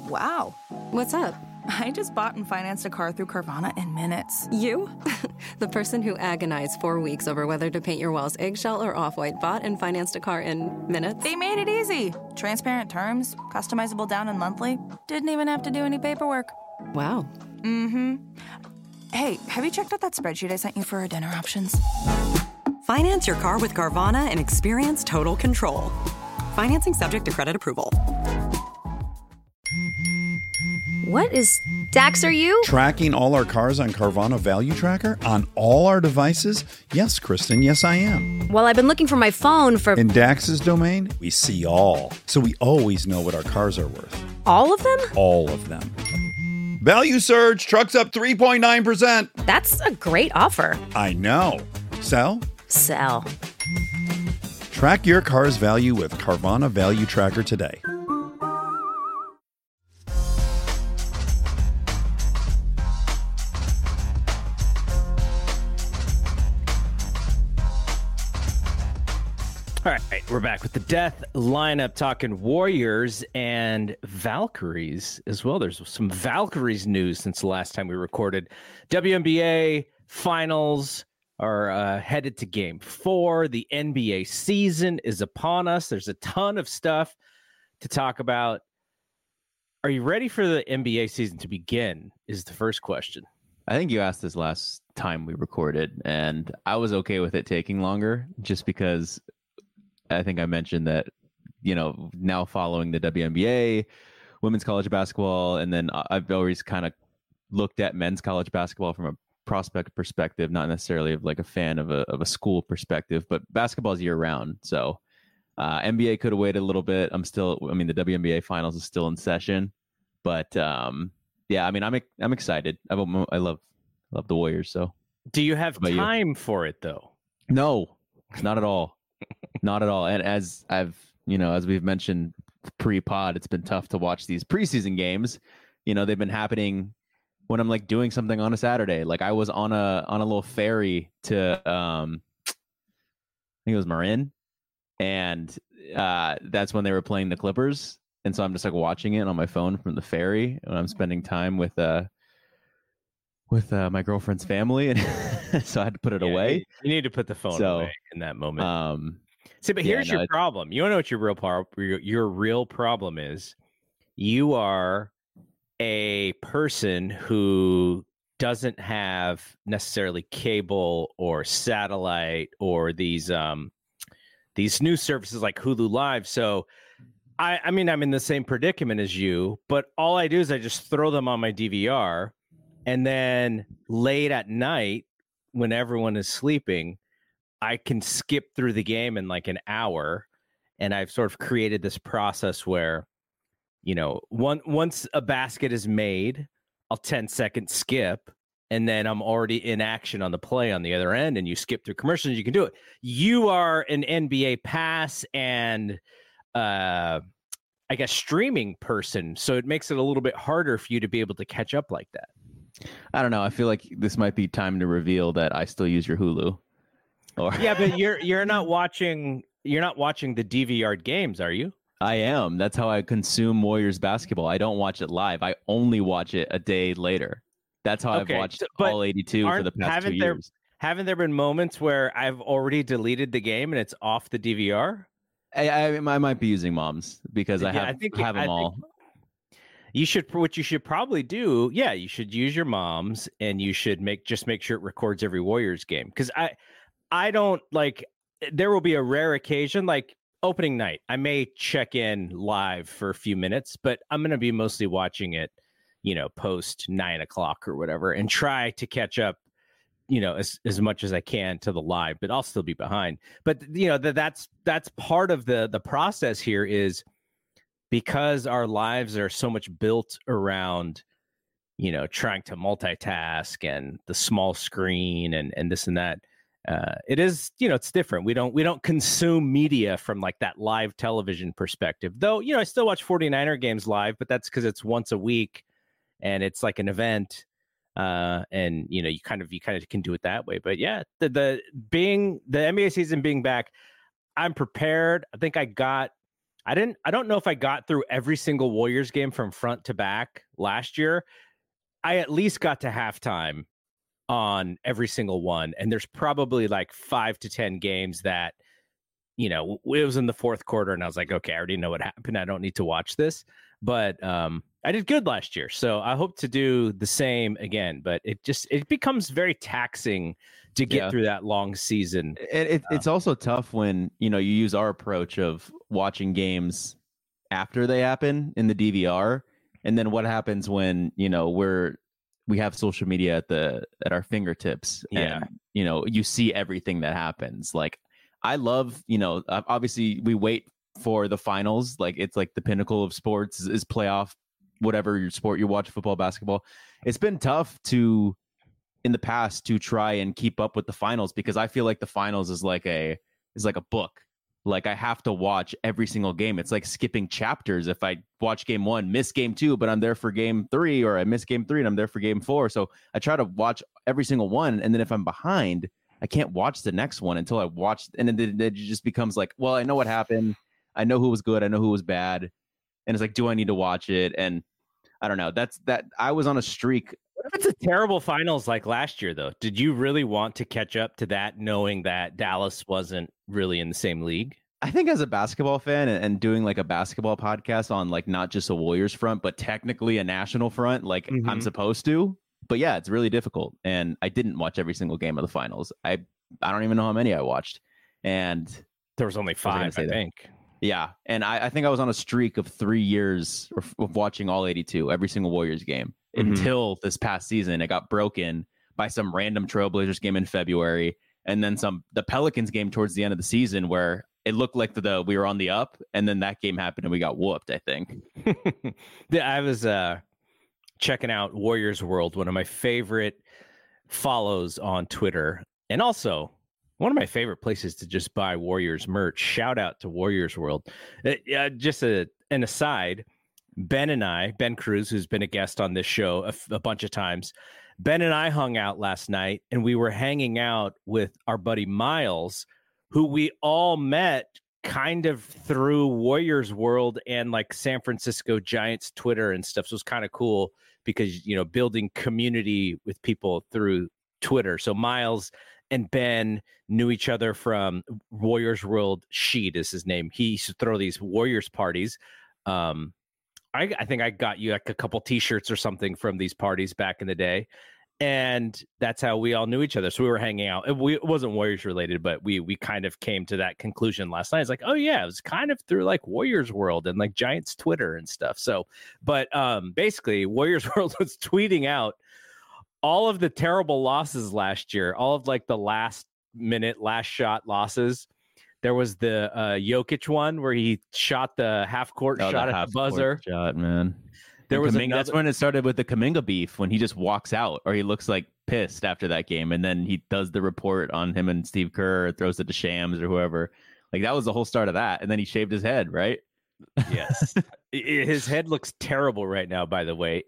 Wow. What's up? I just bought and financed a car through Carvana in minutes. You? The person who agonized 4 weeks over whether to paint your walls eggshell or off-white bought and financed a car in minutes? They made it easy. Transparent terms, customizable down and monthly. Didn't even have to do any paperwork. Wow. Mm-hmm. Hey, have you checked out that spreadsheet I sent you for our dinner options? Finance your car with Carvana and experience total control. Financing subject to credit approval. What is... Dax, are you? Tracking all our cars on Carvana Value Tracker on all our devices? Yes, Kristen, yes I am. Well, I've been looking for my phone for... In Dax's domain, we see all. So we always know what our cars are worth. All of them? All of them. Value surge, trucks up 3.9%. That's a great offer. I know. Sell? Sell. Track your car's value with Carvana Value Tracker today. All right, we're back with the Death lineup, talking Warriors and Valkyries as well. There's some Valkyries news since the last time we recorded. WNBA finals are headed to game 4. The NBA season is upon us. There's a ton of stuff to talk about. Are you ready for the NBA season to begin is the first question. I think you asked this last time we recorded, and I was okay with it taking longer just because I think I mentioned that, you know, now following the WNBA, women's college basketball, and then I've always kind of looked at men's college basketball from a prospect perspective, not necessarily of like a fan of a school perspective, but basketball is year round. So NBA could have waited a little bit. The WNBA finals is still in session, but yeah, I mean, I'm excited. I love the Warriors. So do you have time for it though? No, not at all. Not at all. And as we've mentioned pre-pod, it's been tough to watch these preseason games. You know, they've been happening when I'm like doing something on a Saturday. Like I was on a little ferry to I think it was Marin, and that's when they were playing the Clippers. And so I'm just like watching it on my phone from the ferry when I'm spending time with my girlfriend's family, and so I had to put it away. You need to put the phone away in that moment. But here's your problem. You want to know what your real problem is? You are a person who doesn't have necessarily cable or satellite or these new services like Hulu Live. So I mean, I'm in the same predicament as you, but all I do is I just throw them on my DVR. And then late at night, when everyone is sleeping, I can skip through the game in like an hour. And I've sort of created this process where, you know, once a basket is made, I'll 10-second skip. And then I'm already in action on the play on the other end. And you skip through commercials, you can do it. You are an NBA pass and I guess streaming person. So it makes it a little bit harder for you to be able to catch up like that. I don't know. I feel like this might be time to reveal that I still use your Hulu. Yeah, but you're not watching the DVR games, are you? I am. That's how I consume Warriors basketball. I don't watch it live. I only watch it a day later. That's how I've watched all 82 for the past 2 years. Haven't there been moments where I've already deleted the game and it's off the DVR? I might be using Mom's because I have them all. What you should probably do, you should use your Mom's, and you should make sure it records every Warriors game. Because I don't like, there will be a rare occasion like opening night. I may check in live for a few minutes, but I'm going to be mostly watching it, you know, post 9:00 or whatever, and try to catch up, you know, as much as I can to the live, but I'll still be behind. But you know, that's part of the process here is, because our lives are so much built around, you know, trying to multitask and the small screen and this and that. It is, you know, it's different. We don't consume media from like that live television perspective, though. You know, I still watch 49er games live, but that's because it's once a week and it's like an event. And you know, you kind of can do it that way. But yeah, the NBA season being back, I'm prepared. I think I I don't know if I got through every single Warriors game from front to back last year. I at least got to halftime on every single one. And there's probably like 5 to 10 games that, you know, it was in the fourth quarter and I was like, okay, I already know what happened. I don't need to watch this. But I did good last year. So I hope to do the same again. But it becomes very taxing to get through that long season. It's also tough when, you know, you use our approach of watching games after they happen in the DVR. And then what happens when, you know, we have social media at our fingertips. Yeah. And, you know, you see everything that happens. Like, I love, you know, obviously we wait for the finals. Like, it's like the pinnacle of sports is playoff, whatever your sport you watch, football, basketball. It's been tough in the past to try and keep up with the finals, because I feel like the finals is like a book. Like, I have to watch every single game. It's like skipping chapters. If I watch game 1, miss game 2, but I'm there for game 3, or I miss game 3 and I'm there for game 4. So I try to watch every single one. And then if I'm behind, I can't watch the next one until I watch. And then it just becomes like, well, I know what happened. I know who was good. I know who was bad. And it's like, do I need to watch it? And I don't know. I was on a streak. What if it's a terrible finals like last year, though? Did you really want to catch up to that, knowing that Dallas wasn't really in the same league? I think as a basketball fan and doing like a basketball podcast on like not just a Warriors front, but technically a national front, like I'm supposed to. But yeah, it's really difficult. And I didn't watch every single game of the finals. I don't even know how many I watched. And there was only 5, I think. Yeah. And I think I was on a streak of 3 years of watching all 82, every single Warriors game, until this past season. It got broken by some random Trailblazers game in February. And then the Pelicans game towards the end of the season, where it looked like we were on the up. And then that game happened and we got whooped, I think. Yeah, I was checking out Warriors World, one of my favorite follows on Twitter. And also one of my favorite places to just buy Warriors merch. Shout out to Warriors World. Just an aside, Ben Cruz, who's been a guest on this show a bunch of times, Ben and I hung out last night, and we were hanging out with our buddy Miles, who we all met kind of through Warriors World and like San Francisco Giants Twitter and stuff. So it's kind of cool because, you know, building community with people through Twitter. So Miles and Ben knew each other from Warriors World. Sheed is his name. He used to throw these Warriors parties. I think I got you like a couple t-shirts or something from these parties back in the day. And that's how we all knew each other. So we were hanging out. It wasn't Warriors related, but we kind of came to that conclusion last night. It's like, oh yeah, it was kind of through like Warriors World and like Giants Twitter and stuff. So, but basically Warriors World was tweeting out all of the terrible losses last year, all of like the last shot losses. There was the Jokic one where he shot the half court shot at the buzzer. Shot, man. There was that's when it started with the Kuminga beef, when he just walks out, or he looks like pissed after that game, and then he does the report on him and Steve Kerr, or throws it to Shams or whoever. Like, that was the whole start of that, and then he shaved his head, right? Yes. His head looks terrible right now, by the way.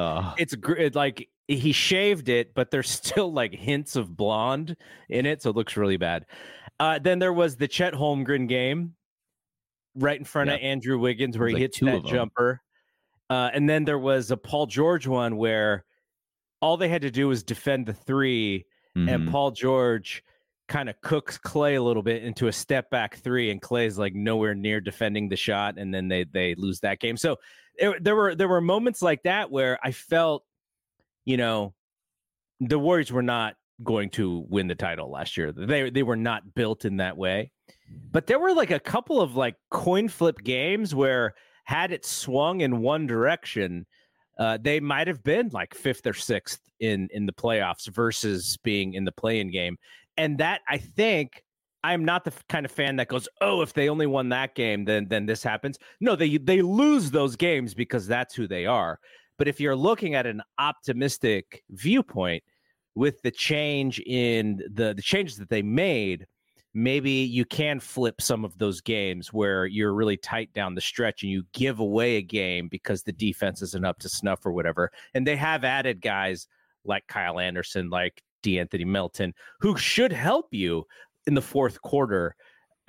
It's like he shaved it, but there's still like hints of blonde in it, so it looks really bad. Then there was the Chet Holmgren game right in front of Andrew Wiggins, where he hits that jumper. And then there was a Paul George one where all they had to do was defend the three, and Paul George kind of cooks Clay a little bit into a step back three, and Clay's like nowhere near defending the shot, and then they lose that game. So there were moments like that where I felt, you know, the Warriors were not going to win the title last year. They were not built in that way. But there were like a couple of like coin flip games where, had it swung in one direction, they might have been like 5th or 6th in the playoffs versus being in the play-in game. And that, I think, I'm not the kind of fan that goes, oh, if they only won that game, then this happens. No, they lose those games because that's who they are. But if you're looking at an optimistic viewpoint with the change in the changes that they made, maybe you can flip some of those games where you're really tight down the stretch and you give away a game because the defense isn't up to snuff or whatever. And they have added guys like Kyle Anderson, like DeAnthony Melton, who should help you in the fourth quarter,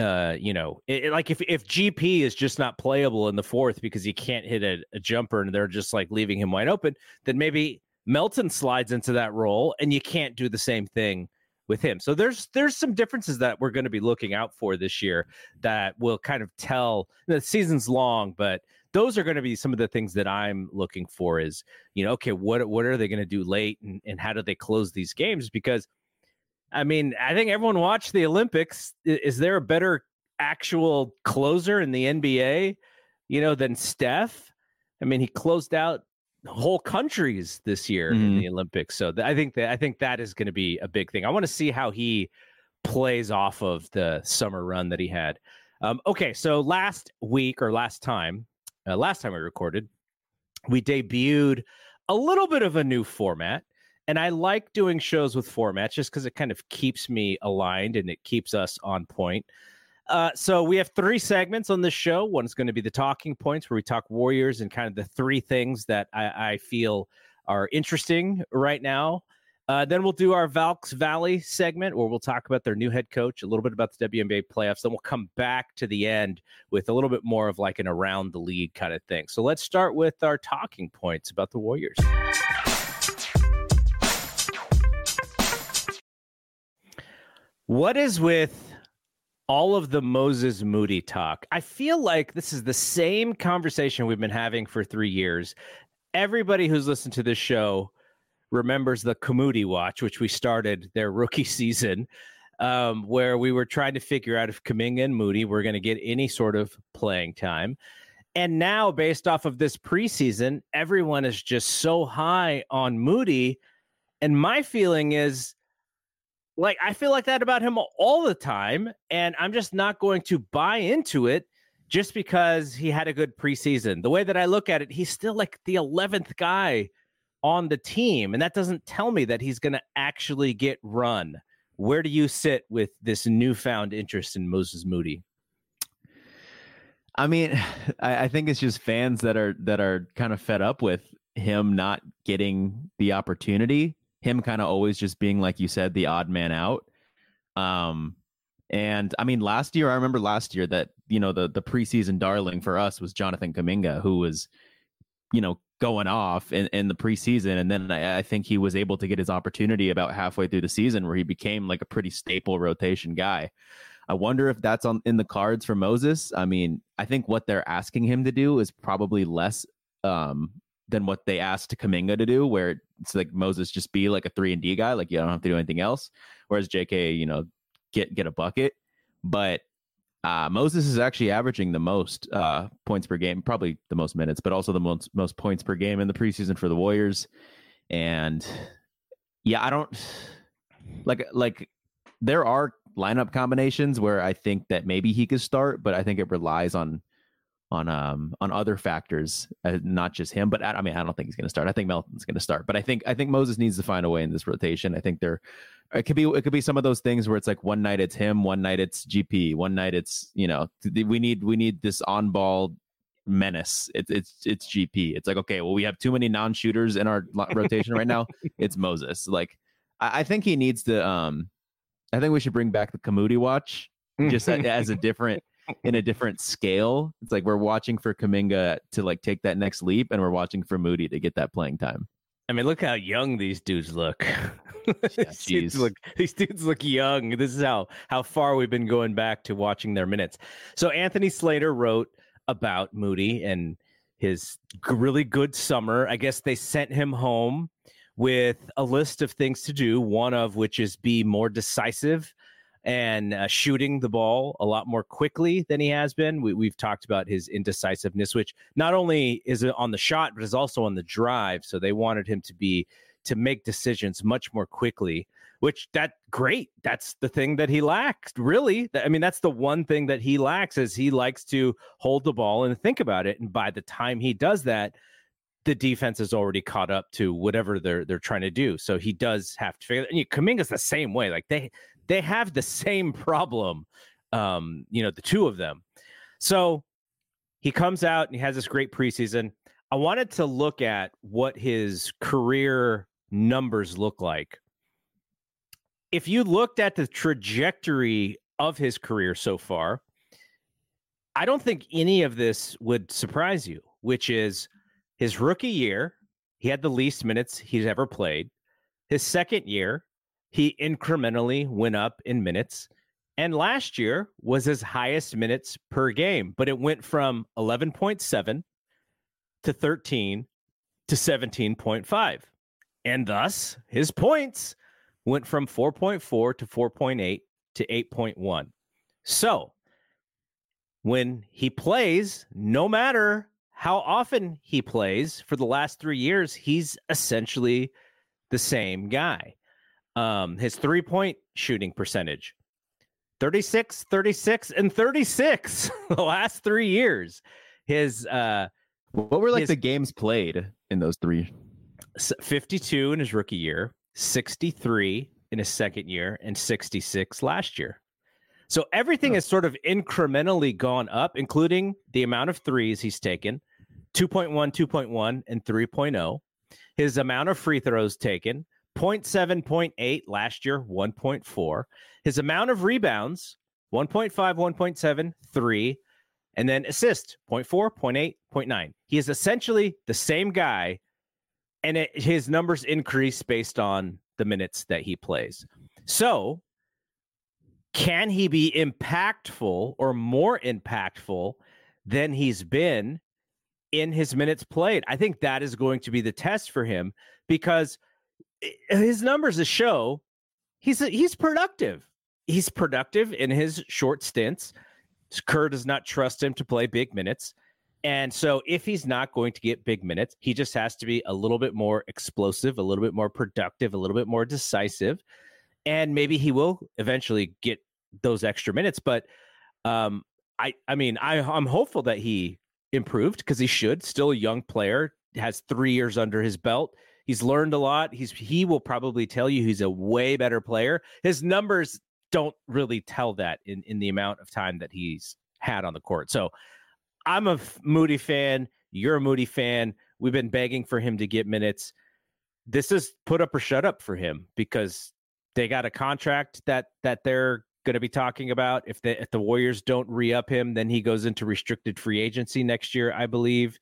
like if GP is just not playable in the fourth because he can't hit a jumper and they're just like leaving him wide open, then maybe Melton slides into that role and you can't do the same thing with him. So there's some differences that we're going to be looking out for this year that will kind of tell. The season's long, but those are going to be some of the things that I'm looking for is, okay, what are they going to do late and how do they close these games? Because I mean, I think everyone watched the Olympics. Is there a better actual closer in the NBA, than Steph? I mean, he closed out whole countries this year in the Olympics. So I think that is going to be a big thing. I want to see how he plays off of the summer run that he had. Okay, so last time we recorded, we debuted a little bit of a new format. And I like doing shows with formats just because it kind of keeps me aligned and it keeps us on point. So we have 3 segments on this show. One is going to be the talking points where we talk Warriors and kind of the 3 things that I feel are interesting right now. Then we'll do our Valks Valley segment where we'll talk about their new head coach, a little bit about the WNBA playoffs. Then we'll come back to the end with a little bit more of like an around the league kind of thing. So let's start with our talking points about the Warriors. What is with all of the Moses Moody talk? I feel like this is the same conversation we've been having for 3 years. Everybody who's listened to this show remembers the Kamudi Watch, which we started their rookie season, where we were trying to figure out if Kuminga and Moody were going to get any sort of playing time. And now, based off of this preseason, everyone is just so high on Moody. And my feeling is, like, I feel like that about him all the time, and I'm just not going to buy into it just because he had a good preseason. The way that I look at it, he's still like the 11th guy on the team, and that doesn't tell me that he's going to actually get run. Where do you sit with this newfound interest in Moses Moody? I mean, I think it's just fans that are kind of fed up with him not getting the opportunity. Him kind of always just being, like you said, the odd man out. And I mean, I remember last year that, the preseason darling for us was Jonathan Kuminga, who was, going off in the preseason. And then I think he was able to get his opportunity about halfway through the season where he became like a pretty staple rotation guy. I wonder if that's in the cards for Moses. I mean, I think what they're asking him to do is probably less than what they asked Kuminga to do, where it's like Moses just be like a 3-and-D guy, like you don't have to do anything else. Whereas JK, get a bucket. But Moses is actually averaging the most points per game, probably the most minutes, but also the most points per game in the preseason for the Warriors. And yeah, I don't like there are lineup combinations where I think that maybe he could start, but I think it relies on other factors, not just him. But I mean, I don't think he's going to start. I think Melton's going to start, but I think Moses needs to find a way in this rotation. I think it could be some of those things where it's like one night it's him, one night it's GP, one night it's we need this on ball menace. It's GP. It's like, okay, well, we have too many non-shooters in our rotation right now. It's Moses. Like I think he needs to. I think we should bring back the Kamudi Watch just as a different. In a different scale. It's like we're watching for Kuminga to like take that next leap, and we're watching for Moody to get that playing time. I mean, look how young these dudes look. These dudes look young. This is how far we've been going back to watching their minutes. So Anthony Slater wrote about Moody and his really good summer. I guess they sent him home with a list of things to do, one of which is be more decisive and shooting the ball a lot more quickly than he has been. We've talked about his indecisiveness, which not only is it on the shot, but is also on the drive. So they wanted him to make decisions much more quickly, which great. That's the thing that he lacks, really. I mean, that's the one thing that he lacks is he likes to hold the ball and think about it. And by the time he does that, the defense is already caught up to whatever they're trying to do. So he does have to figure it. And Kuminga's the same way. Like they have the same problem, the two of them. So he comes out and he has this great preseason. I wanted to look at what his career numbers look like. If you looked at the trajectory of his career so far, I don't think any of this would surprise you, which is his rookie year, he had the least minutes he's ever played. His second year, he incrementally went up in minutes. And last year was his highest minutes per game, but it went from 11.7 to 13 to 17.5. And thus, his points went from 4.4 to 4.8 to 8.1. So, when he plays, no matter how often he plays for the last 3 years, he's essentially the same guy. His 3-point shooting percentage, 36, 36, and 36 the last 3 years. His what were the games played in those three? 52 in his rookie year, 63 in his second year, and 66 last year. So everything has sort of incrementally gone up, including the amount of threes he's taken, 2.1, 2.1, and 3.0. His amount of free throws taken, 0.7, 0.8 last year, 1.4. His amount of rebounds, 1.5, 1.7, 3. And then assist, 0.4, 0.8, 0.9. He is essentially the same guy, and his numbers increase based on the minutes that he plays. So, can he be impactful or more impactful than he's been in his minutes played? I think that is going to be the test for him, because his numbers show he's productive. He's productive in his short stints. Kerr does not trust him to play big minutes. And so if he's not going to get big minutes, he just has to be a little bit more explosive, a little bit more productive, a little bit more decisive. And maybe he will eventually get those extra minutes. But I'm hopeful that he improved, because he should. Still a young player, has 3 years under his belt. He's learned a lot. He will probably tell you he's a way better player. His numbers don't really tell that in the amount of time that he's had on the court. So I'm a Moody fan. You're a Moody fan. We've been begging for him to get minutes. This is put up or shut up for him, because they got a contract that they're going to be talking about. If the Warriors don't re-up him, then he goes into restricted free agency next year, I believe.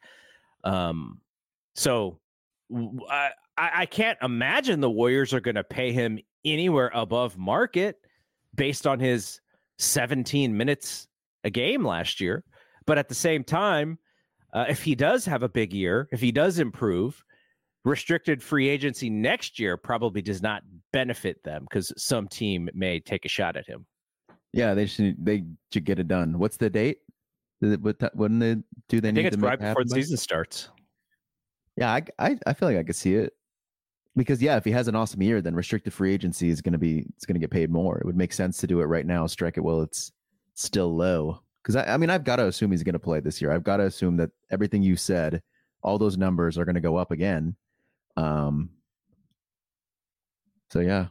So I can't imagine the Warriors are going to pay him anywhere above market based on his 17 minutes a game last year. But at the same time, if he does have a big year, if he does improve, restricted free agency next year probably does not benefit them, because some team may take a shot at him. Yeah, they should get it done. What's the date? When they do they I need think it's to right before the season starts. Yeah, I feel like I could see it, because if he has an awesome year, then restricted free agency is going to get paid more. It would make sense to do it right now, strike it while it's still low. Because I've got to assume he's going to play this year. I've got to assume that everything you said, all those numbers are going to go up again. So yeah.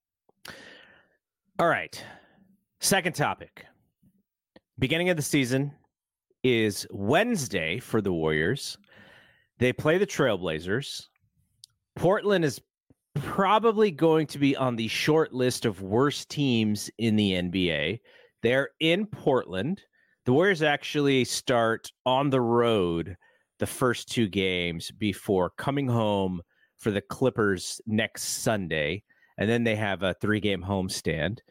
All right. Second topic. Beginning of the season is Wednesday for the Warriors. They play the Trailblazers. Portland is probably going to be on the short list of worst teams in the NBA. They're in Portland. The Warriors actually start on the road the first 2 games before coming home for the Clippers next Sunday. And then they have a 3-game homestand.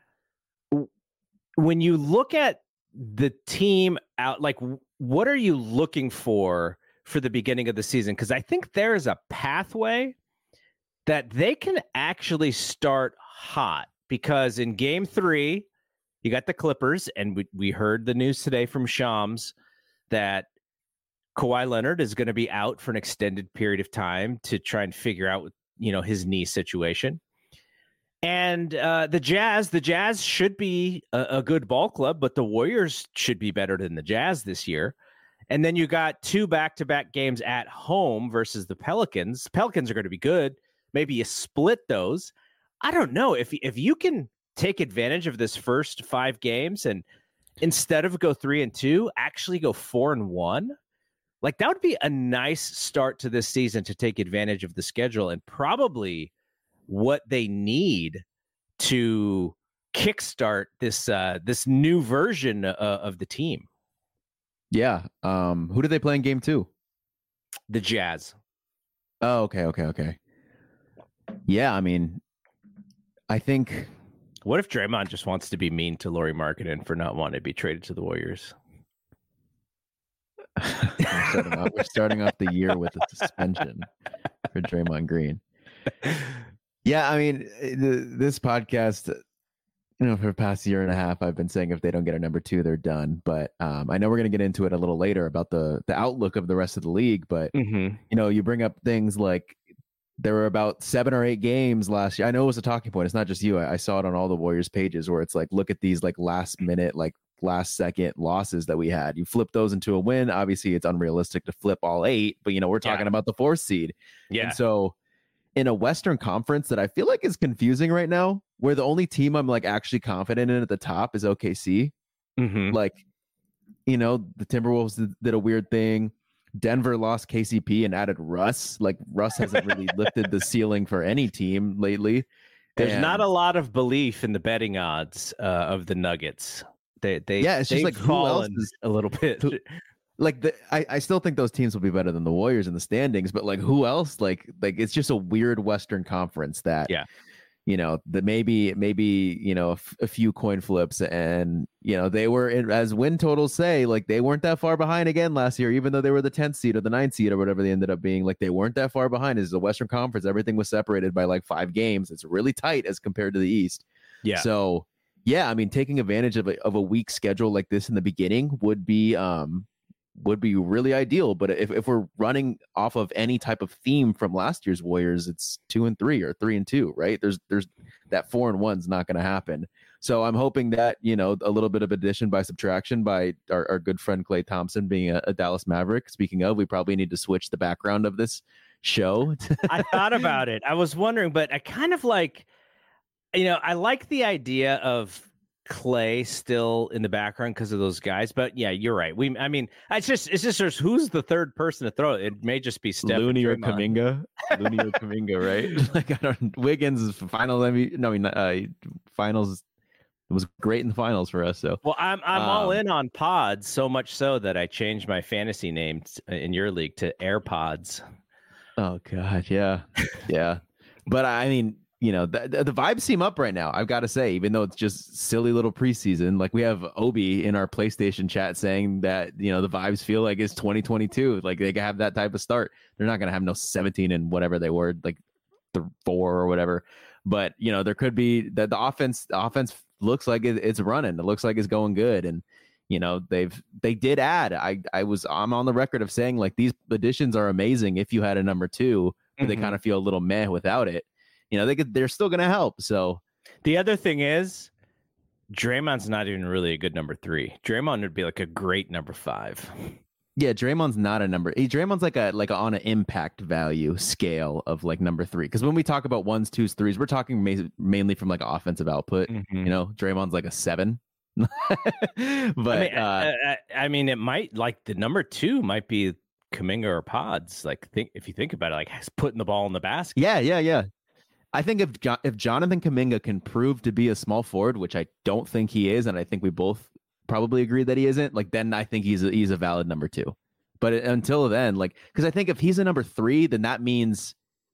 When you look at the team out, what are you looking for the beginning of the season? Because I think there is a pathway that they can actually start hot, because in game 3, you got the Clippers, and we heard the news today from Shams that Kawhi Leonard is going to be out for an extended period of time to try and figure out, his knee situation. And the Jazz should be a good ball club, but the Warriors should be better than the Jazz this year. And then you got 2 back-to-back games at home versus the Pelicans. Pelicans are going to be good. Maybe you split those. I don't know. If you can take advantage of this first 5 games and instead of go 3-2, actually go 4-1, that would be a nice start to this season to take advantage of the schedule, and probably what they need to kickstart this new version of the team. Yeah. Who do they play in game 2? The Jazz. Oh, okay. Yeah, I mean, I think. What if Draymond just wants to be mean to Lauri Markkanen for not wanting to be traded to the Warriors? We're starting off the year with a suspension for Draymond Green. Yeah, I mean, this podcast, for the past year and a half, I've been saying if they don't get a number 2, they're done. But I know we're going to get into it a little later about the outlook of the rest of the league. But, you bring up things like there were about 7 or 8 games last year. I know it was a talking point. It's not just you. I saw it on all the Warriors pages where it's like, look at these like last minute, like last second losses that we had. You flip those into a win. Obviously, it's unrealistic to flip all 8, but we're talking about the 4th seed. Yeah. And so in a Western Conference that I feel like is confusing right now, where the only team I'm like actually confident in at the top is OKC. Like, the Timberwolves did a weird thing. Denver lost KCP and added Russ. Like Russ hasn't really lifted the ceiling for any team lately. There's not a lot of belief in the betting odds of the Nuggets. It's just like who else is a little bit. I still think those teams will be better than the Warriors in the standings, but like who else? Like it's just a weird Western Conference that that maybe a few coin flips and they were as win totals say, like they weren't that far behind again last year, even though they were the 10th seed or the 9th seed or whatever they ended up being. Like they weren't that far behind. As the Western Conference, everything was separated by like 5 games. It's really tight as compared to the East. Yeah. So yeah, I mean, taking advantage of a weak schedule like this in the beginning would be really ideal. But if we're running off of any type of theme from last year's Warriors, it's 2-3 or 3-2, right? There's that 4-1's not going to happen. So I'm hoping that, a little bit of addition by subtraction by our good friend Klay Thompson being a Dallas Maverick. Speaking of, we probably need to switch the background of this show. I thought about it. I was wondering, but I kind of like, I like the idea of Klay still in the background because of those guys, but yeah, you're right. It's just who's the third person to throw it? It may just be Steph Looney or Kuminga, right? Like I don't. Wiggins finals. Finals. It was great in the finals for us. So I'm all in on pods, so much so that I changed my fantasy name in your league to AirPods. Oh God, yeah. But I mean, the vibes seem up right now, I've got to say, even though it's just silly little preseason. Like we have Obi in our PlayStation chat saying that, the vibes feel like it's 2022. Like they can have that type of start. They're not going to have no 17 and whatever they were, like 4 or whatever. But, there could be that the offense looks like it's running. It looks like it's going good. And, they did add, I'm on the record of saying like these additions are amazing if you had a number 2, but they kind of feel a little meh without it. They're still going to help. So the other thing is Draymond's not even really a good number 3. Draymond would be like a great number 5. Yeah, Draymond's not a number. Draymond's like on an impact value scale of like number 3. Because when we talk about 1s, 2s, 3s, we're talking mainly from like offensive output. Draymond's like a 7. But I mean, it might like the number 2 might be Kuminga or Pods. Like if you think about it, like putting the ball in the basket. Yeah. I think if Jonathan Kuminga can prove to be a small forward, which I don't think he is, and I think we both probably agree that he isn't, like then I think he's a valid number 2. But until then, like, because I think if he's a number 3, then that means,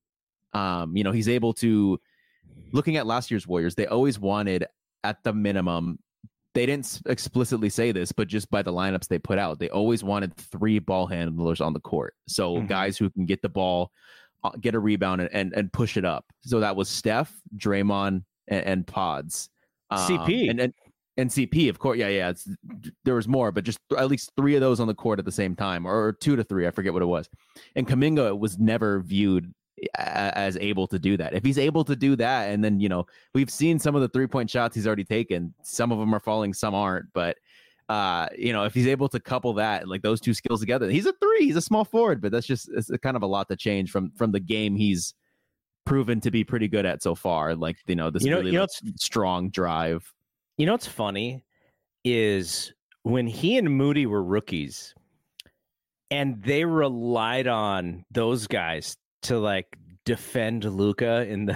he's able to. Looking at last year's Warriors, they always wanted at the minimum. They didn't explicitly say this, but just by the lineups they put out, they always wanted 3 ball handlers on the court. So guys who can get the ball, get a rebound and push it up. So that was Steph, Draymond, and Pods. CP. And CP, of course. Yeah. There was more, but just at least 3 of those on the court at the same time, or 2 to 3. I forget what it was. And Kuminga was never viewed as able to do that. If he's able to do that, and then, we've seen some of the 3-point shots he's already taken. Some of them are falling, some aren't. But if he's able to couple that, like those 2 skills together, he's a 3. He's a small forward, but it's kind of a lot to change from the game he's proven to be pretty good at so far. Like, this strong drive. What's funny is when he and Moody were rookies and they relied on those guys to like defend Luka in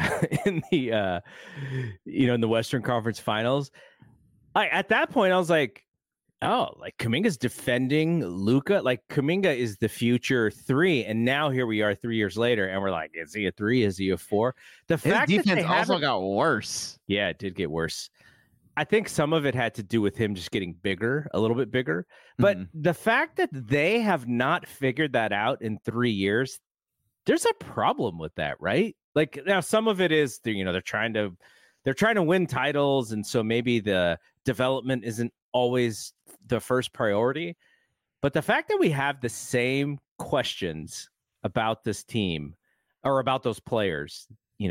the in the Western Conference Finals. At that point I was like, oh, like Kuminga's defending Luka. Like Kuminga is the future 3, and now here we are 3 years later, and we're like, is he a 3? Is he a 4? The fact defense that they also got worse. Yeah, it did get worse. I think some of it had to do with him just getting bigger, a little bit bigger. But the fact that they have not figured that out in 3 years, there's a problem with that, right? Like now, some of it is they're trying to win titles, and so maybe the development isn't always the first priority. But the fact that we have the same questions about this team or about those players,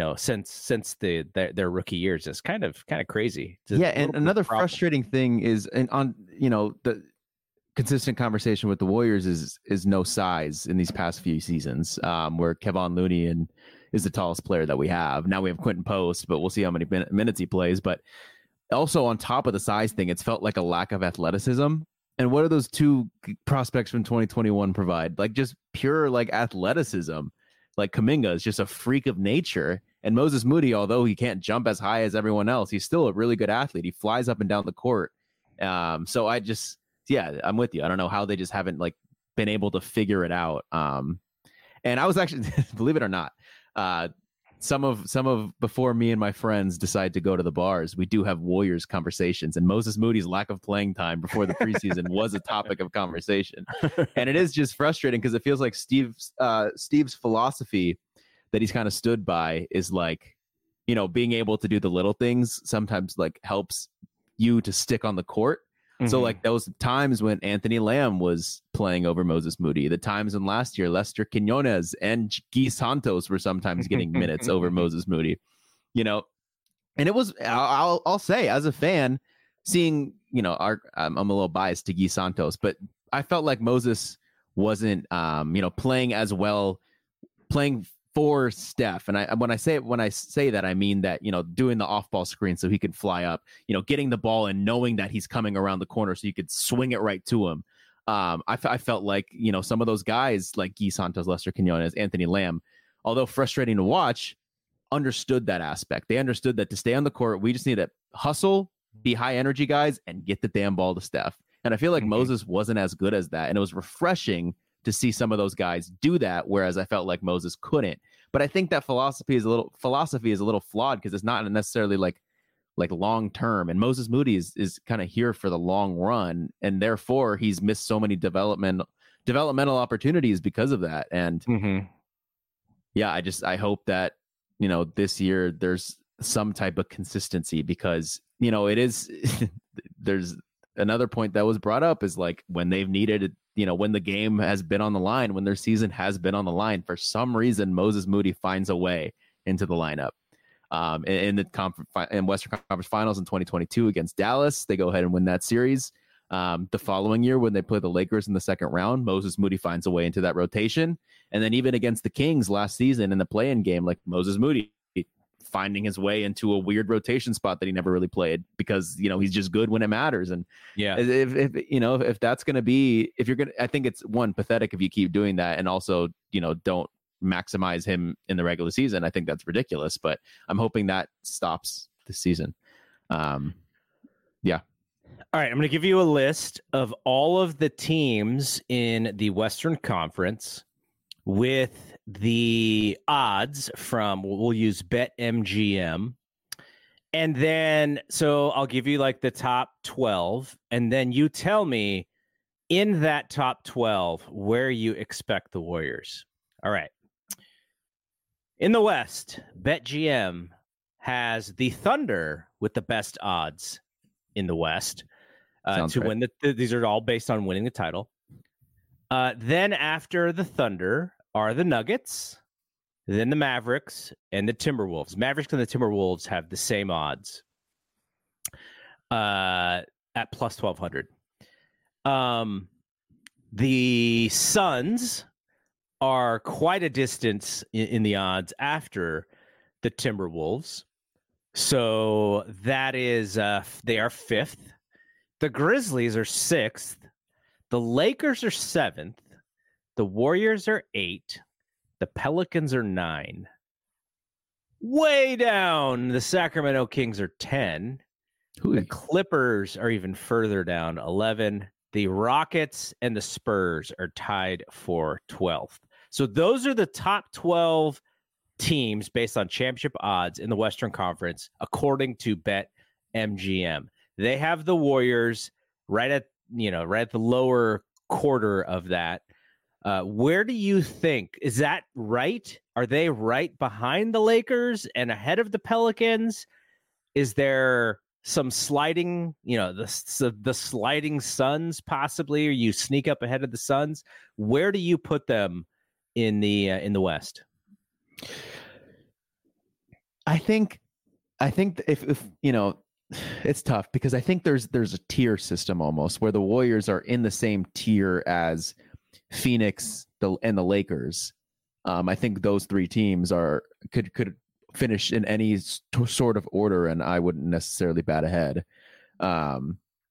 since their rookie years is kind of crazy. And another frustrating thing is, and on the consistent conversation with the Warriors is no size in these past few seasons, where Kevon Looney is the tallest player that we have. Now we have Quentin Post, but we'll see how many minutes he plays. But also on top of the size thing, it's felt like a lack of athleticism. And what do those 2 prospects from 2021 provide? Like just pure like athleticism. Like Kuminga is just a freak of nature. And Moses Moody, although he can't jump as high as everyone else, he's still a really good athlete. He flies up and down the court. So I'm with you. I don't know how they just haven't like been able to figure it out. And I was actually, believe it or not, some of before me and my friends decide to go to the bars, we do have Warriors conversations, and Moses Moody's lack of playing time before the preseason was a topic of conversation. And it is just frustrating because it feels like Steve's philosophy that he's kind of stood by is like, being able to do the little things sometimes like helps you to stick on the court. So like those times when Anthony Lamb was playing over Moses Moody, the times in last year, Lester Quinones and Guy Santos were sometimes getting minutes over Moses Moody, and it was, I'll say as a fan seeing, I'm a little biased to Guy Santos, but I felt like Moses wasn't, playing as well, playing for Steph. And when I say that, I mean that, doing the off-ball screen so he could fly up, getting the ball and knowing that he's coming around the corner so you could swing it right to him. I felt like, some of those guys like Guy Santos, Lester Quinones, Anthony Lamb, although frustrating to watch, understood that aspect. They understood that to stay on the court, we just need to hustle, be high energy guys, and get the damn ball to Steph. And I feel like Moses wasn't as good as that. And it was refreshing to see some of those guys do that, whereas I felt like Moses couldn't. But I think that philosophy is a little flawed because it's not necessarily like long term. And Moses Moody is kind of here for the long run, and therefore he's missed so many developmental opportunities because of that. And I hope that this year there's some type of consistency, because it is there's another point that was brought up is like when they've needed it, when the game has been on the line, when their season has been on the line, for some reason, Moses Moody finds a way into the lineup. In the Western Conference Finals in 2022 against Dallas, they go ahead and win that series. The following year, when they play the Lakers in the second round, Moses Moody finds a way into that rotation. And then even against the Kings last season in the play-in game, like Moses Moody finding his way into a weird rotation spot that he never really played because, he's just good when it matters. And if that's going to be, I think it's pathetic if you keep doing that. And also, don't maximize him in the regular season. I think that's ridiculous, but I'm hoping that stops this season. All right. I'm going to give you a list of all of the teams in the Western Conference with the odds from, we'll use BetMGM. And then, so I'll give you like the top 12, and then you tell me in that top 12 where you expect the Warriors. All right. In the West, BetMGM has the Thunder with the best odds in the West to win these are all based on winning the title. Then after the Thunder are the Nuggets, then the Mavericks, and the Timberwolves. Mavericks and the Timberwolves have the same odds at plus 1,200. The Suns are quite a distance in the odds after the Timberwolves. So that is, they are 5th. The Grizzlies are 6th. The Lakers are 7th. The Warriors are 8. The Pelicans are 9. Way down, the Sacramento Kings are 10. The Clippers are even further down, 11. The Rockets and the Spurs are tied for 12th. So those are the top 12 teams based on championship odds in the Western Conference, according to BetMGM. They have the Warriors right at the lower quarter of that. Where do you think, is that right? Are they right behind the Lakers and ahead of the Pelicans? Is there some sliding, the sliding Suns possibly, or you sneak up ahead of the Suns? Where do you put them in the West? I think if it's tough because I think there's a tier system almost where the Warriors are in the same tier as Phoenix and the Lakers. I think those three teams could finish in any sort of order, and I wouldn't necessarily bat ahead. I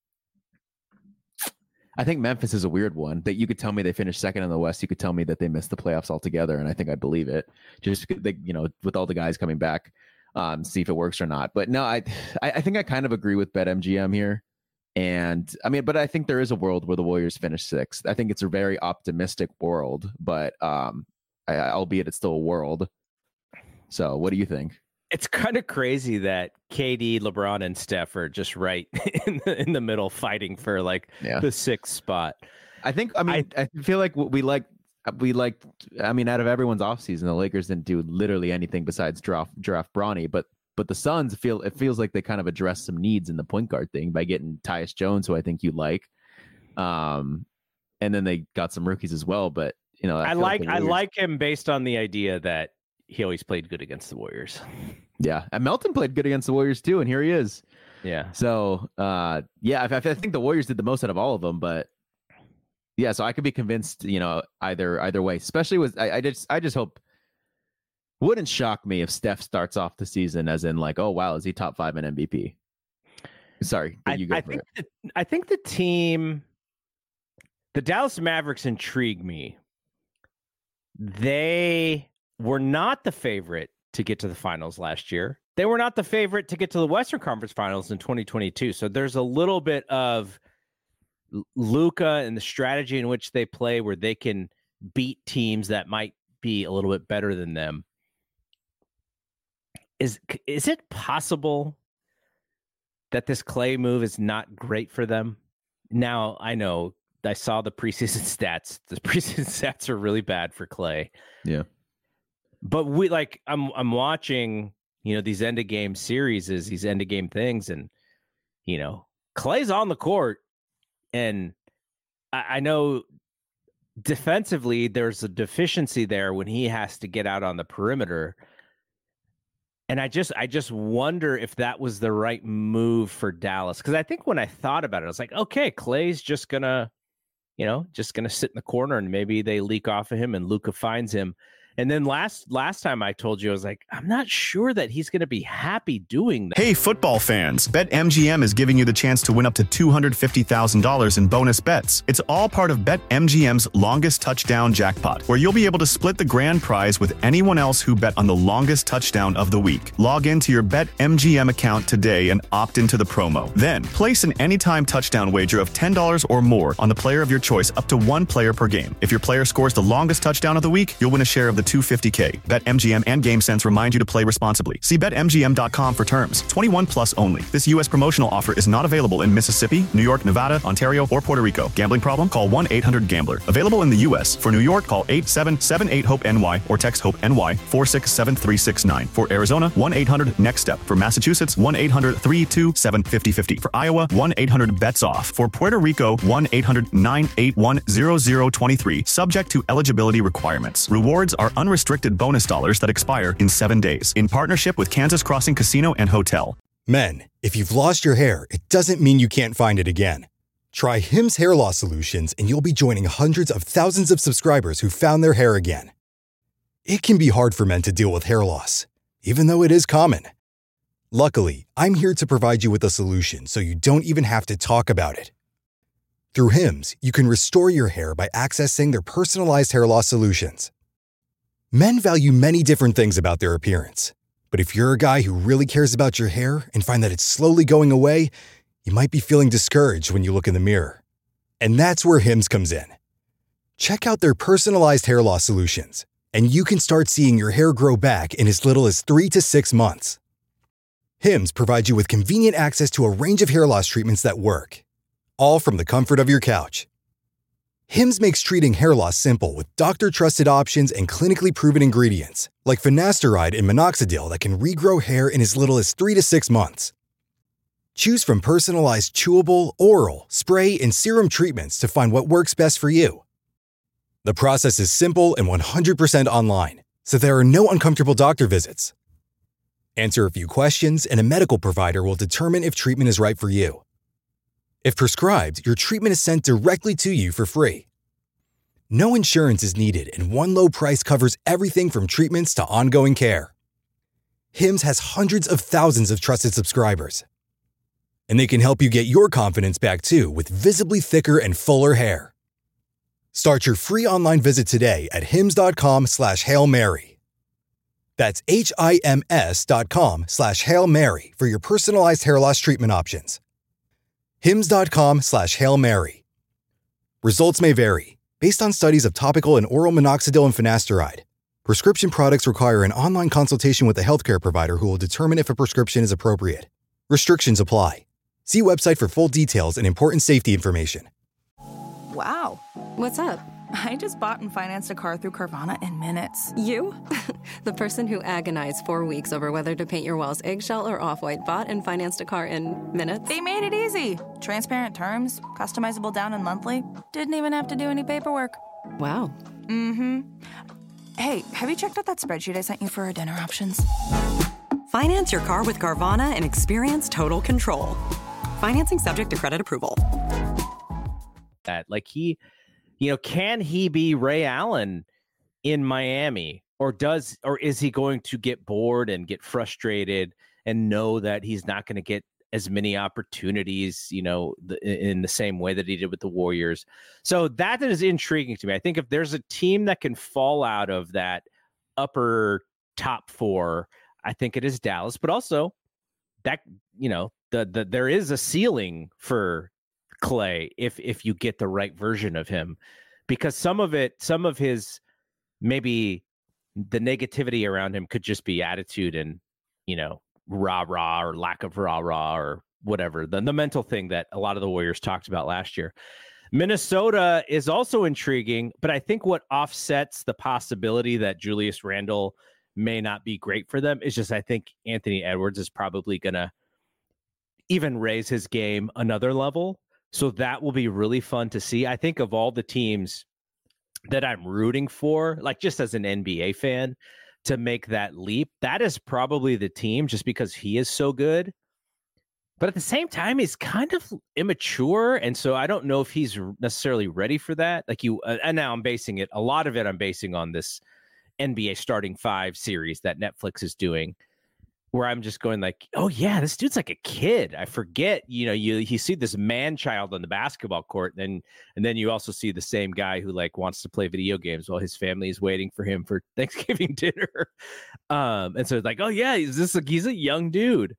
think Memphis is a weird one that you could tell me they finished second in the West. You could tell me that they missed the playoffs altogether, and I think I'd believe it just because with all the guys coming back, see if it works or not. But no, I think I kind of agree with BetMGM here. And I mean, but I think there is a world where the Warriors finish sixth. I think it's a very optimistic world, but albeit it's still a world. So what do you think? It's kind of crazy that KD, LeBron, and Steph are just right in the middle fighting for the sixth spot. I feel like we liked, I mean, out of everyone's offseason, the Lakers didn't do literally anything besides draft Bronny, but the Suns feels like they kind of addressed some needs in the point guard thing by getting Tyus Jones, who I think you like. And then they got some rookies as well, but I like him based on the idea that he always played good against the Warriors. Yeah. And Melton played good against the Warriors too. And here he is. Yeah. So, I think the Warriors did the most out of all of them, but yeah, so I could be convinced, either way, especially with, I just hope, wouldn't shock me if Steph starts off the season as in oh, wow, is he top 5 in MVP? Sorry. I think the team, the Dallas Mavericks intrigue me. They were not the favorite to get to the finals last year. They were not the favorite to get to the Western Conference Finals in 2022. So there's a little bit of Luka and the strategy in which they play where they can beat teams that might be a little bit better than them. Is it possible that this Clay move is not great for them? Now, I know I saw the preseason stats. The preseason stats are really bad for Clay. Yeah. But I'm watching, these end of game series, these end of game things, and Clay's on the court, and I know defensively there's a deficiency there when he has to get out on the perimeter, and I just wonder if that was the right move for Dallas, because I think when I thought about it, I was like, okay, Clay's just gonna sit in the corner, and maybe they leak off of him, and Luka finds him. And then last time I told you, I was like, I'm not sure that he's going to be happy doing that. Hey, football fans, BetMGM is giving you the chance to win up to $250,000 in bonus bets. It's all part of BetMGM's longest touchdown jackpot, where you'll be able to split the grand prize with anyone else who bet on the longest touchdown of the week. Log into your BetMGM account today and opt into the promo. Then, place an anytime touchdown wager of $10 or more on the player of your choice up to one player per game. If your player scores the longest touchdown of the week, you'll win a share of the $250K. BetMGM and GameSense remind you to play responsibly. See BetMGM.com for terms. 21 plus only. This U.S. promotional offer is not available in Mississippi, New York, Nevada, Ontario, or Puerto Rico. Gambling problem? Call 1-800-GAMBLER. Available in the U.S. For New York, call 877-8-HOPE-NY or text HOPE-NY 467-369. For Arizona, 1-800-NEXT-STEP. For Massachusetts, 1-800-327-5050. For Iowa, 1-800-BETS-OFF. For Puerto Rico, 1-800-981-0023. Subject to eligibility requirements. Rewards are unrestricted bonus dollars that expire in 7 days. In partnership with Kansas Crossing Casino and Hotel. Men, if you've lost your hair, it doesn't mean you can't find it again. Try Hims Hair Loss Solutions and you'll be joining hundreds of thousands of subscribers who found their hair again. It can be hard for men to deal with hair loss, even though it is common. Luckily, I'm here to provide you with a solution so you don't even have to talk about it. Through Hims, you can restore your hair by accessing their personalized hair loss solutions. Men value many different things about their appearance. But if you're a guy who really cares about your hair and find that it's slowly going away, you might be feeling discouraged when you look in the mirror. And that's where Hims comes in. Check out their personalized hair loss solutions, and you can start seeing your hair grow back in as little as 3 to 6 months. Hims provides you with convenient access to a range of hair loss treatments that work, all from the comfort of your couch. Hims makes treating hair loss simple with doctor-trusted options and clinically proven ingredients, like finasteride and minoxidil that can regrow hair in as little as 3 to 6 months. Choose from personalized chewable, oral, spray, and serum treatments to find what works best for you. The process is simple and 100% online, so there are no uncomfortable doctor visits. Answer a few questions, and a medical provider will determine if treatment is right for you. If prescribed, your treatment is sent directly to you for free. No insurance is needed, and one low price covers everything from treatments to ongoing care. Hims has hundreds of thousands of trusted subscribers. And they can help you get your confidence back too with visibly thicker and fuller hair. Start your free online visit today at hims.com/Hail Mary. That's HIMS.com/Hail Mary for your personalized hair loss treatment options. hims.com/Hail Mary. Results may vary based on studies of topical and oral minoxidil and finasteride. Prescription products require an online consultation with a healthcare provider who will determine if a prescription is appropriate. Restrictions apply. See website for full details and important safety information. Wow. What's up? I just bought and financed a car through Carvana in minutes. You? The person who agonized 4 weeks over whether to paint your walls eggshell or off-white bought and financed a car in minutes? They made it easy. Transparent terms, customizable down and monthly. Didn't even have to do any paperwork. Wow. Mm-hmm. Hey, have you checked out that spreadsheet I sent you for our dinner options? Finance your car with Carvana and experience total control. Financing subject to credit approval. That can he be Ray Allen in Miami, or is he going to get bored and get frustrated and know that he's not going to get as many opportunities, in the same way that he did with the Warriors? So that is intriguing to me. I think if there's a team that can fall out of that upper top 4, I think it is Dallas, but also that, there is a ceiling for Clay if you get the right version of him, because some of his maybe the negativity around him could just be attitude and rah or lack of rah or whatever, the mental thing that a lot of the Warriors talked about last year. Minnesota is also intriguing, but I think what offsets the possibility that Julius Randle may not be great for them is just, I think Anthony Edwards is probably gonna even raise his game another level. So that will be really fun to see. I think of all the teams that I'm rooting for, like just as an NBA fan, to make that leap, that is probably the team, just because he is so good. But at the same time, he's kind of immature. And so I don't know if he's necessarily ready for that. And now I'm basing a lot of it on this NBA Starting 5 series that Netflix is doing, where I'm just going like, oh yeah, this dude's like a kid. I forget, you see this man child on the basketball court, and then you also see the same guy who wants to play video games while his family is waiting for him for Thanksgiving dinner. And so it's like, oh yeah, he's a young dude.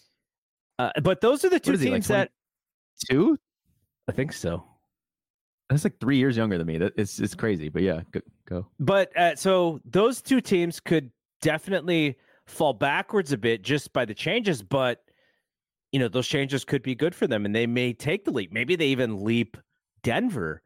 But those are the two teams that 2? I think so. That's 3 years younger than me. It's crazy, but yeah, go. But so those two teams could definitely fall backwards a bit just by the changes, but those changes could be good for them, and they may take the leap. Maybe they even leap Denver.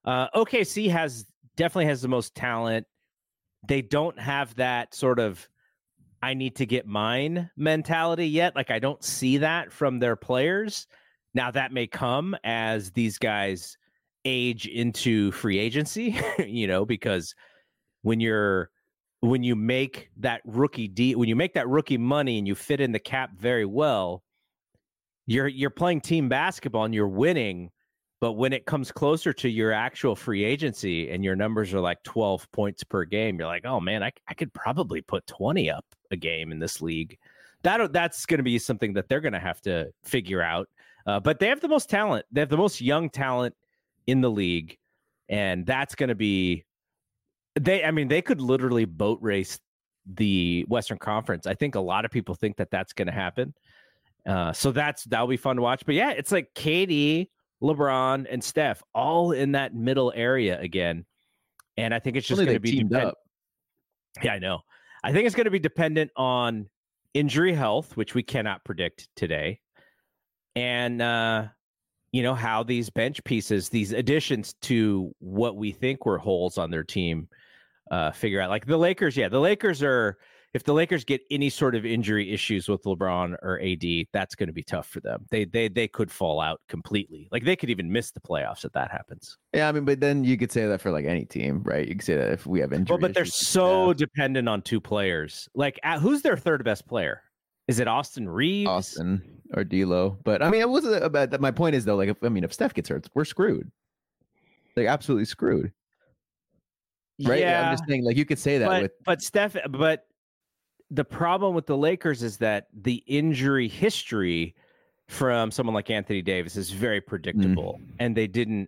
OKC definitely has the most talent. They don't have that sort of I need to get mine mentality yet. I don't see that from their players. Now that may come as these guys age into free agency, because when you make that rookie deal, when you make that rookie money and you fit in the cap very well, you're playing team basketball and you're winning. But when it comes closer to your actual free agency and your numbers are 12 points per game, you're like, oh man, I could probably put 20 up a game in this league. That's going to be something that they're going to have to figure out. But they have the most talent. They have the most young talent in the league. And that's going to be, they could literally boat race the Western Conference. I think a lot of people think that that's going to happen. So that'll be fun to watch. But yeah, it's like KD, LeBron, and Steph all in that middle area again. And I think it's just going to be teamed up. Yeah, I know. I think it's going to be dependent on injury health, which we cannot predict today. And, how these bench pieces, these additions to what we think were holes on their team, figure out. Like the Lakers, if the Lakers get any sort of injury issues with LeBron or AD, that's going to be tough for them. They could fall out completely. Like they could even miss the playoffs if that happens. Yeah, I mean, but then you could say that for like any team, right? You could say that if we have injuries. Well, but they're so dependent on two players. Like who's their third best player? Is it Austin Reeves? Austin or D'Lo. But I mean, it wasn't about that. My point is though, like if Steph gets hurt, we're screwed. Like absolutely screwed. Right? Yeah, I'm just saying, like you could say that but the problem with the Lakers is that the injury history from someone like Anthony Davis is very predictable, and they didn't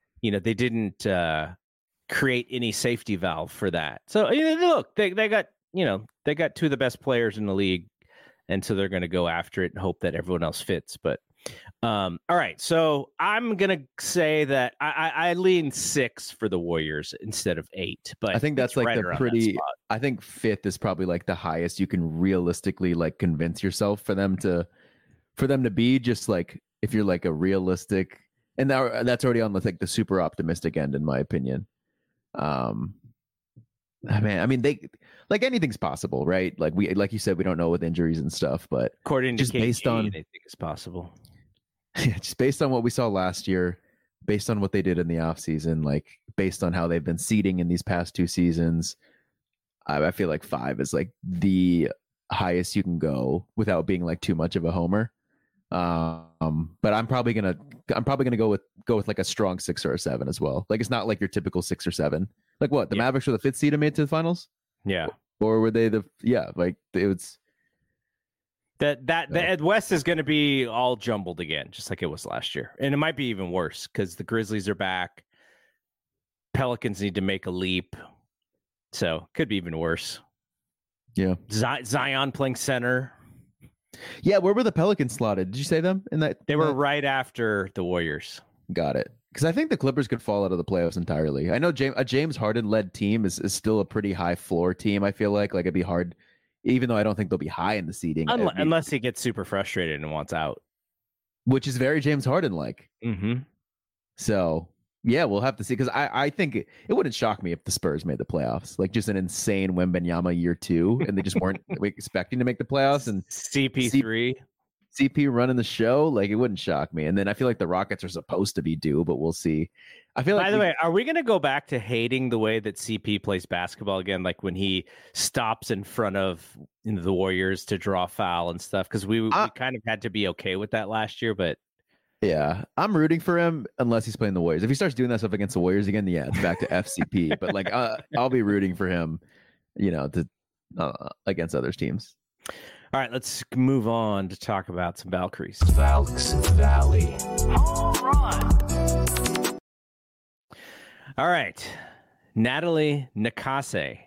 create any safety valve for that. So look, they got two of the best players in the league, and so they're going to go after it and hope that everyone else fits. But all right, so I'm going to say that I lean 6 for the Warriors instead of 8. But I think that's like the pretty. I think 5th is probably like the highest you can realistically like convince yourself for them to be. Just like if you're like a realistic, and that's already on like the super optimistic end, in my opinion. I mean, they like anything's possible, right? Like you said, we don't know with injuries and stuff, but according to just based on, they think it's possible. Just based on what we saw last year, based on what they did in the offseason, like based on how they've been seeding in these past 2 seasons, I feel like 5 is like the highest you can go without being like too much of a homer. But I'm probably gonna go with like a strong 6 or a 7 as well. Like it's not like your typical 6 or 7. Like what? The Mavericks were the 5th seed and made it to the finals? Yeah. Or were they like it was the West is going to be all jumbled again, just like it was last year. And it might be even worse because the Grizzlies are back. Pelicans need to make a leap. So could be even worse. Yeah. Zion playing center. Yeah. Where were the Pelicans slotted? Did you say them in that? They were right after the Warriors. Got it. Because I think the Clippers could fall out of the playoffs entirely. I know a James Harden-led team is still a pretty high floor team, I feel like. Like it'd be hard, even though I don't think they'll be high in the seeding. Unless he gets super frustrated and wants out. Which is very James Harden-like. Mm-hmm. So, yeah, we'll have to see. Because I think it wouldn't shock me if the Spurs made the playoffs. Like just an insane Wembanyama year 2, and they just weren't expecting to make the playoffs. And CP3. CP running the show, like it wouldn't shock me. And then I feel like the Rockets are supposed to be due, but we'll see. I feel like. By the way, are we going to go back to hating the way that CP plays basketball again? Like when he stops in front of the Warriors to draw foul and stuff? Because we kind of had to be okay with that last year, but. Yeah, I'm rooting for him unless he's playing the Warriors. If he starts doing that stuff against the Warriors again, yeah, it's back to FCP. But like, I'll be rooting for him, against other teams. All right, let's move on to talk about some Valkyries. Valks Valley. Home run. All right, Natalie Nakase.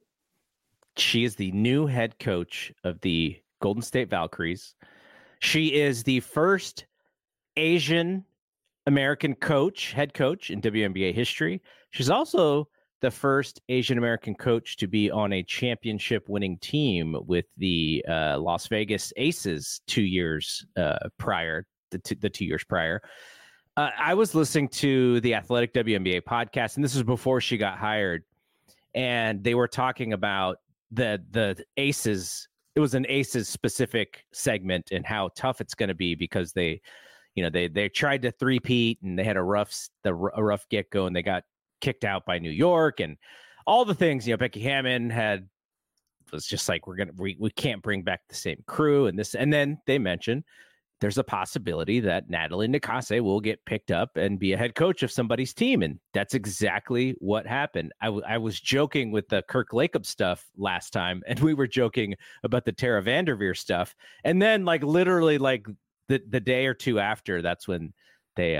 She is the new head coach of the Golden State Valkyries. She is the first Asian American head coach in WNBA history. She's also the first Asian American coach to be on a championship winning team with the Las Vegas Aces 2 years prior, the 2 years prior. I was listening to the Athletic WNBA podcast, and this was before she got hired, and they were talking about the Aces. It was an Aces specific segment and how tough it's going to be because they tried to three-peat and they had a rough get-go, and they got kicked out by New York and all the things. Becky Hammond was just like, we can't bring back the same crew and then they mentioned there's a possibility that Natalie Nakase will get picked up and be a head coach of somebody's team, and that's exactly what happened. I was joking with the Kirk Lacob stuff last time, and we were joking about the Tara Vanderveer stuff, and then like literally like the day or two after, that's when they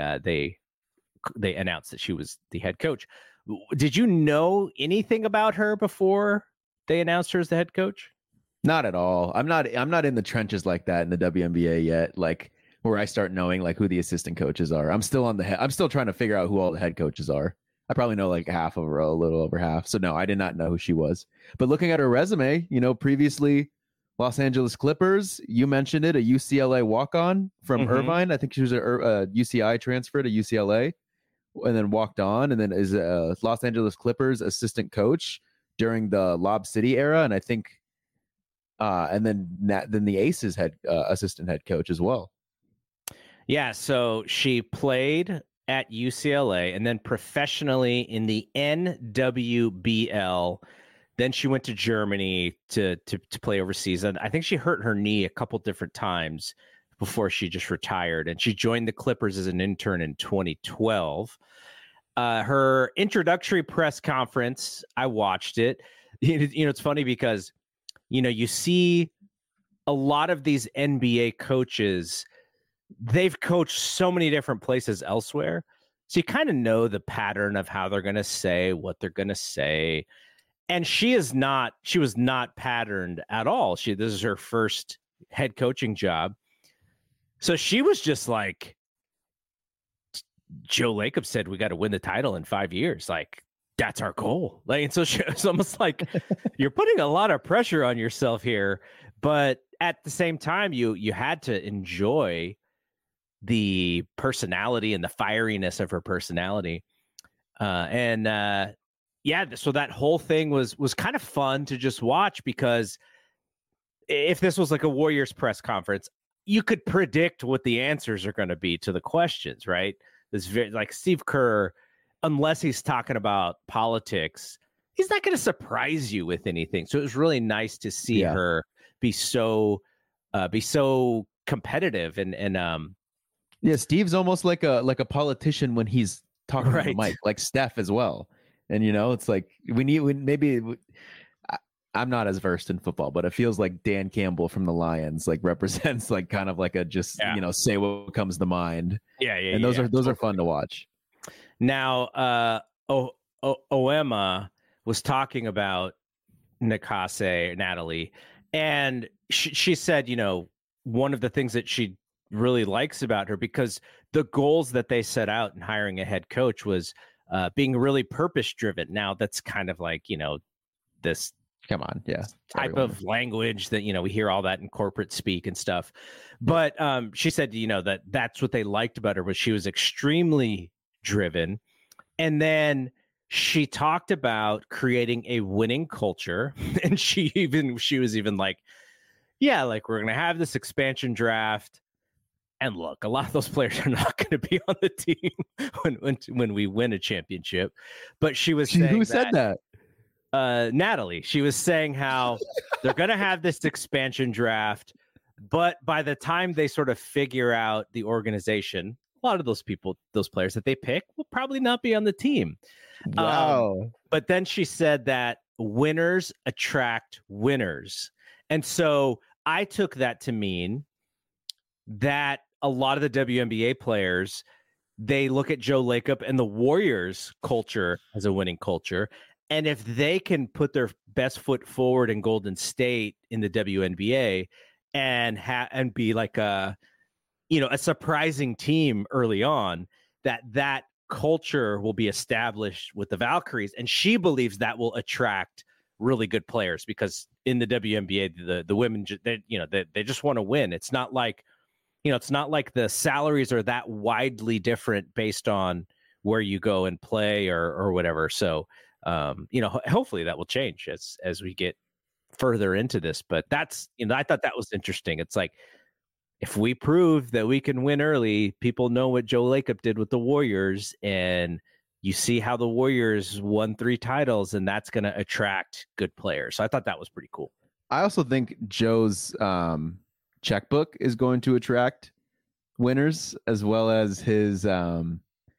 announced that she was the head coach. Did you know anything about her before they announced her as the head coach? Not at all. I'm not in the trenches like that in the WNBA yet. Like where I start knowing like who the assistant coaches are. I'm still trying to figure out who all the head coaches are. I probably know like half of her, a little over half. So no, I did not know who she was. But looking at her resume, previously Los Angeles Clippers, you mentioned it, a UCLA walk-on from Irvine. I think she was a UCI transfer to UCLA and then walked on and then is a Los Angeles Clippers assistant coach during the Lob City era. And I think, and then the Aces assistant head coach as well. Yeah. So she played at UCLA and then professionally in the NWBL. Then she went to Germany to play overseas. And I think she hurt her knee a couple different times before she just retired. And she joined the Clippers as an intern in 2012. Her introductory press conference, I watched it. It's funny because, you see a lot of these NBA coaches, they've coached so many different places elsewhere. So you kind of know the pattern of how they're going to say what they're going to say. And she was not patterned at all. This is her first head coaching job. So she was just like, Joe Lacob said, we got to win the title in 5 years. Like, that's our goal. Like, and so it's almost like you're putting a lot of pressure on yourself here. But at the same time, you had to enjoy the personality and the fieriness of her personality. So that whole thing was kind of fun to just watch, because if this was like a Warriors press conference, you could predict what the answers are going to be to the questions, right? This very, like Steve Kerr, unless he's talking about politics, he's not going to surprise you with anything. So it was really nice to see her be so competitive and Steve's almost like a politician when he's talking to the mic, like Steph as well. And it's like I'm not as versed in football, but it feels like Dan Campbell from the Lions like represents like kind of like a say what comes to mind. And those are fun to watch. Now, Oema was talking about Natalie, and she said, one of the things that she really likes about her, because the goals that they set out in hiring a head coach was being really purpose driven. Now that's kind of like, this type of language that, we hear all that in corporate speak and stuff. But she said, that's what they liked about her, was she was extremely driven. And then she talked about creating a winning culture. And she was even like, we're going to have this expansion draft. And look, a lot of those players are not going to be on the team when we win a championship. But she was saying, who said that? Natalie. She was saying how they're going to have this expansion draft, but by the time they sort of figure out the organization, a lot of those players that they pick will probably not be on the team. Wow. But then she said that winners attract winners. And so I took that to mean that a lot of the WNBA players, they look at Joe Lacob and the Warriors culture as a winning culture. And if they can put their best foot forward in Golden State in the WNBA and be like a surprising team early on, that culture will be established with the Valkyries. And she believes that will attract really good players, because in the WNBA, the women, they just want to win. It's not like, the salaries are that widely different based on where you go and play or whatever. So, hopefully that will change as we get further into this. But that's, I thought that was interesting. It's like, if we prove that we can win early, people know what Joe Lacob did with the Warriors, and you see how the Warriors won 3 titles, and that's going to attract good players. So I thought that was pretty cool. I also think Joe's checkbook is going to attract winners, as well as his like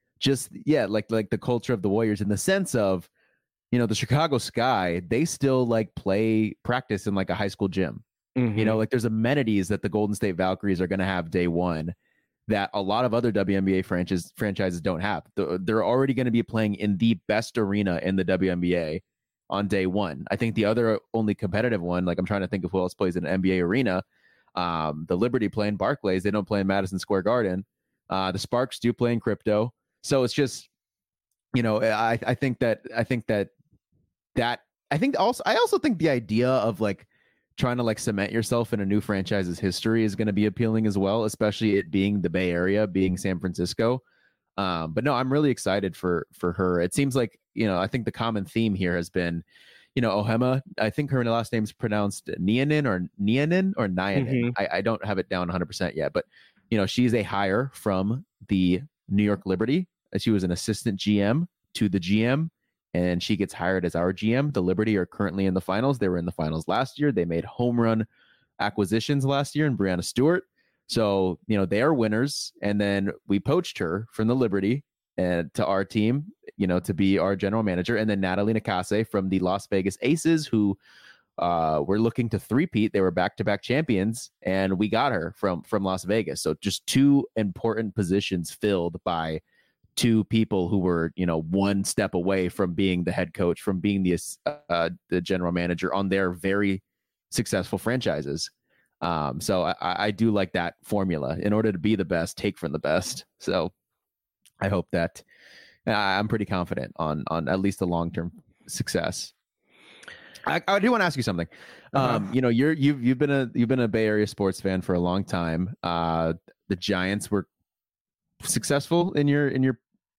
the culture of the Warriors, in the sense of, the Chicago Sky, they still like practice in like a high school gym. Mm-hmm. Like there's amenities that the Golden State Valkyries are going to have day one that a lot of other WNBA franchises don't have. They're already going to be playing in the best arena in the WNBA on day one. I think the other only competitive one, like I'm trying to think of who else plays in an NBA arena. The Liberty play in Barclays. They don't play in Madison Square Garden. The Sparks do play in crypto. So it's just, you know, I also think the idea of like trying to like cement yourself in a new franchise's history is going to be appealing as well, especially it being the Bay Area, being San Francisco. But no, I'm really excited for her. It seems like, you know, I think the common theme here has been, you know, Ohema. I think her last name's pronounced Nianin or Nianin. Mm-hmm. I don't have it down 100% yet, but you know, she's a hire from the New York Liberty. She was an assistant GM to the GM, and she gets hired as our GM. The Liberty are currently in the finals. They were in the finals last year. They made home run acquisitions last year in Brianna Stewart. So, you know, they are winners. And then we poached her from the Liberty and to our team, you know, to be our general manager. And then Natalie Nakase from the Las Vegas Aces, who were looking to three-peat. They were back-to-back champions, and we got her from Las Vegas. So just two important positions filled by two people who were, you know, one step away from being the head coach, from being the general manager on their very successful franchises. So I do like that formula. In order to be the best, take from the best. So I hope that I'm pretty confident on at least the long-term success. I do want to ask you something. You know, you've been a Bay Area sports fan for a long time. The Giants were successful in your you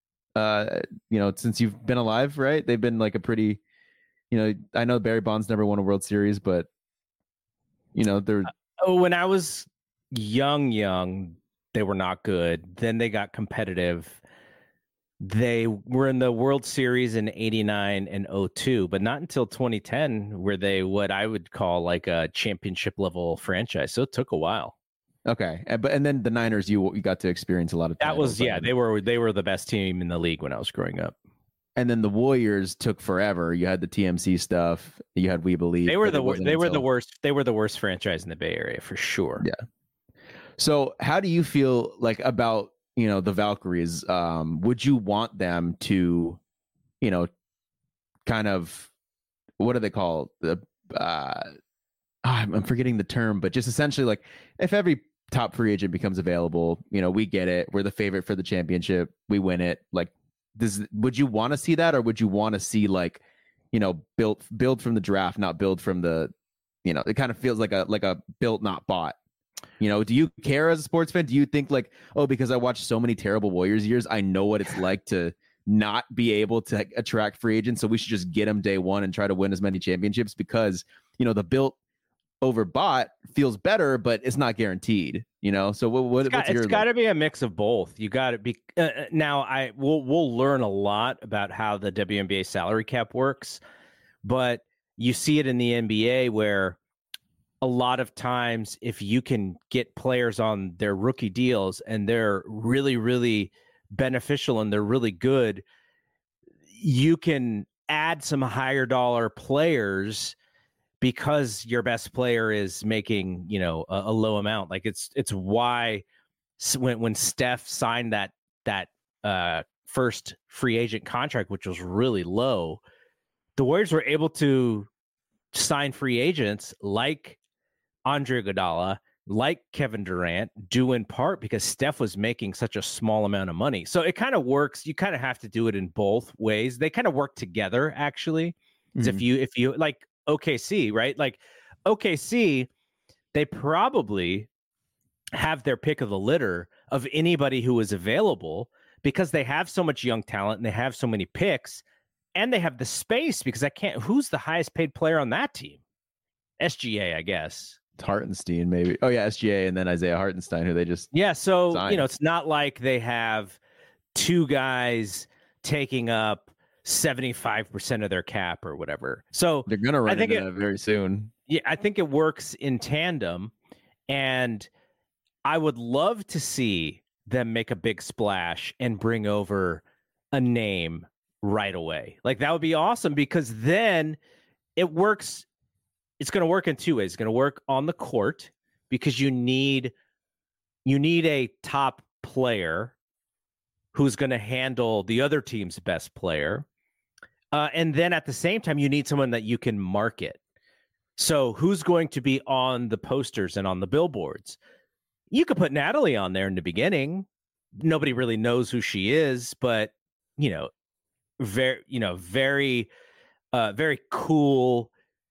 know, since you've been alive, right? They've been like a pretty, you know, I know Barry Bonds never won a World Series, but you know, they're when I was young, they were not good. Then they got competitive. They were in the World Series in 89 and 02, but not until 2010 were they what I would call like a championship level franchise. So it took a while. Okay. And then the Niners, you got to experience a lot of titles. That was, they were the best team in the league when I was growing up. And then the Warriors took forever. You had the TMC stuff. You had We Believe. They were the worst. They were the worst franchise in the Bay Area for sure. Yeah. So how do you feel like about, you know, the Valkyries? Would you want them to, you know, kind of, what do they call the? I'm forgetting the term, but just essentially like if every top free agent becomes available, you know, we get it. We're the favorite for the championship. We win it. Like, would you want to see that, or would you want to see like, you know, build from the draft, not build from the, you know, it kind of feels like a built not bought. You know, do you care as a sports fan? Do you think like, oh, because I watched so many terrible Warriors years, I know what it's like to not be able to attract free agents, so we should just get them day one and try to win as many championships? Because, you know, the built over bought feels better, but it's not guaranteed, you know? So it's got to be a mix of both. You got to be now we'll learn a lot about how the WNBA salary cap works, but you see it in the NBA where a lot of times if you can get players on their rookie deals and they're really, really beneficial and they're really good, you can add some higher dollar players because your best player is making, you know, a low amount. Like it's why when Steph signed that first free agent contract, which was really low, the Warriors were able to sign free agents like Andre Iguodala, like Kevin Durant, due in part because Steph was making such a small amount of money. So it kind of works. You kind of have to do it in both ways. They kind of work together, actually. Mm-hmm. If you like OKC, right? Like OKC, they probably have their pick of the litter of anybody who is available because they have so much young talent and they have so many picks and they have the space because who's the highest paid player on that team? SGA, I guess. Hartenstein, maybe. Oh yeah, SGA, and then Isaiah Hartenstein, who they just so signed. You know, it's not like they have two guys taking up 75% of their cap or whatever. So they're gonna run into that very soon. Yeah, I think it works in tandem, and I would love to see them make a big splash and bring over a name right away. Like that would be awesome because then it works. It's going to work in two ways. It's going to work on the court because you need a top player who's going to handle the other team's best player. And then at the same time, you need someone that you can market. So who's going to be on the posters and on the billboards? You could put Natalie on there in the beginning. Nobody really knows who she is, but very cool,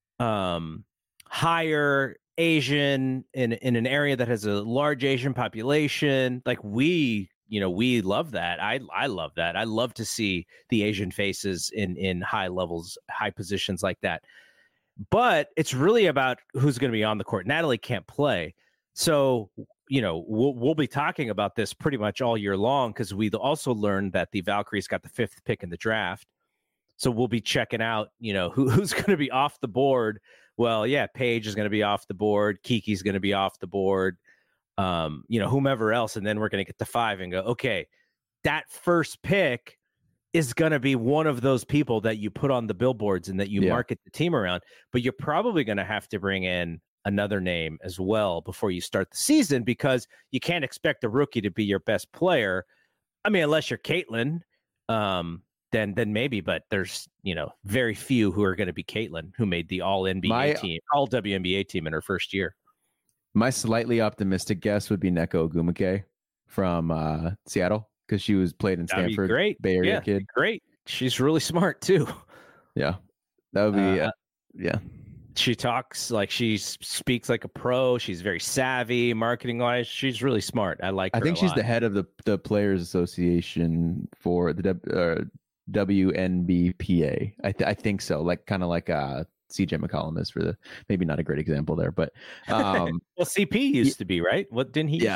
higher Asian in an area that has a large Asian population. Like we love that. I love that. I love to see the Asian faces in high levels, high positions like that. But it's really about who's going to be on the court. Natalie can't play. So, we'll be talking about this pretty much all year long, because we also learned that the Valkyries got the 5th pick in the draft. So we'll be checking out, who's going to be off the board. Well, yeah, Paige is going to be off the board. Kiki's going to be off the board. Whomever else. And then we're going to get to 5 and go, okay, that first pick is going to be one of those people that you put on the billboards and that you market the team around. But you're probably going to have to bring in another name as well before you start the season, because you can't expect a rookie to be your best player. I mean, unless you're Caitlin, then maybe, but there's, very few who are going to be Caitlin, who made the all NBA all WNBA team in her first year. My slightly optimistic guess would be Neko Ogwumike from Seattle, because she played in Stanford. Great. Bay Area kid. Great. She's really smart too. Yeah. That would be, yeah. She talks like she speaks like a pro. She's very savvy marketing wise. She's really smart. I like her. I think she's the head of the Players Association for the WNBPA. I think so. Like kind of like CJ McCollum is for the, maybe not a great example there, but well, CP used to be, right? What didn't he?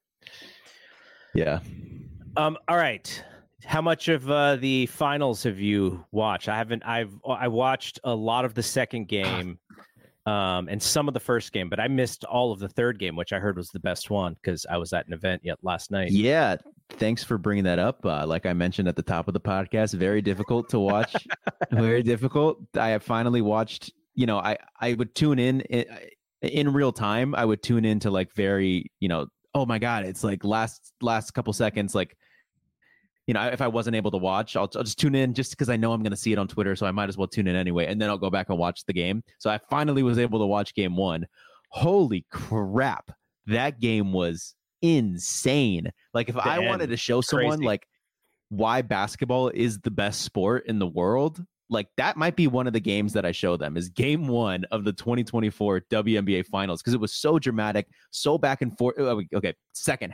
Yeah. All right. How much of the finals have you watched? I watched a lot of the second game and some of the first game, but I missed all of the third game, which I heard was the best one because I was at an event last night. Yeah. Thanks for bringing that up. Like I mentioned at the top of the podcast, very difficult to watch. Very difficult. I have finally watched, I would tune in real time. I would tune in to like very, oh my God, it's like last couple seconds, like, if I wasn't able to watch, I'll just tune in just because I know I'm going to see it on Twitter. So I might as well tune in anyway. And then I'll go back and watch the game. So I finally was able to watch game 1. Holy crap. That game was insane. Like if I wanted to show someone like why basketball is the best sport in the world, like that might be one of the games that I show them is game 1 of the 2024 WNBA finals. Because it was so dramatic, so back and forth. Okay. Second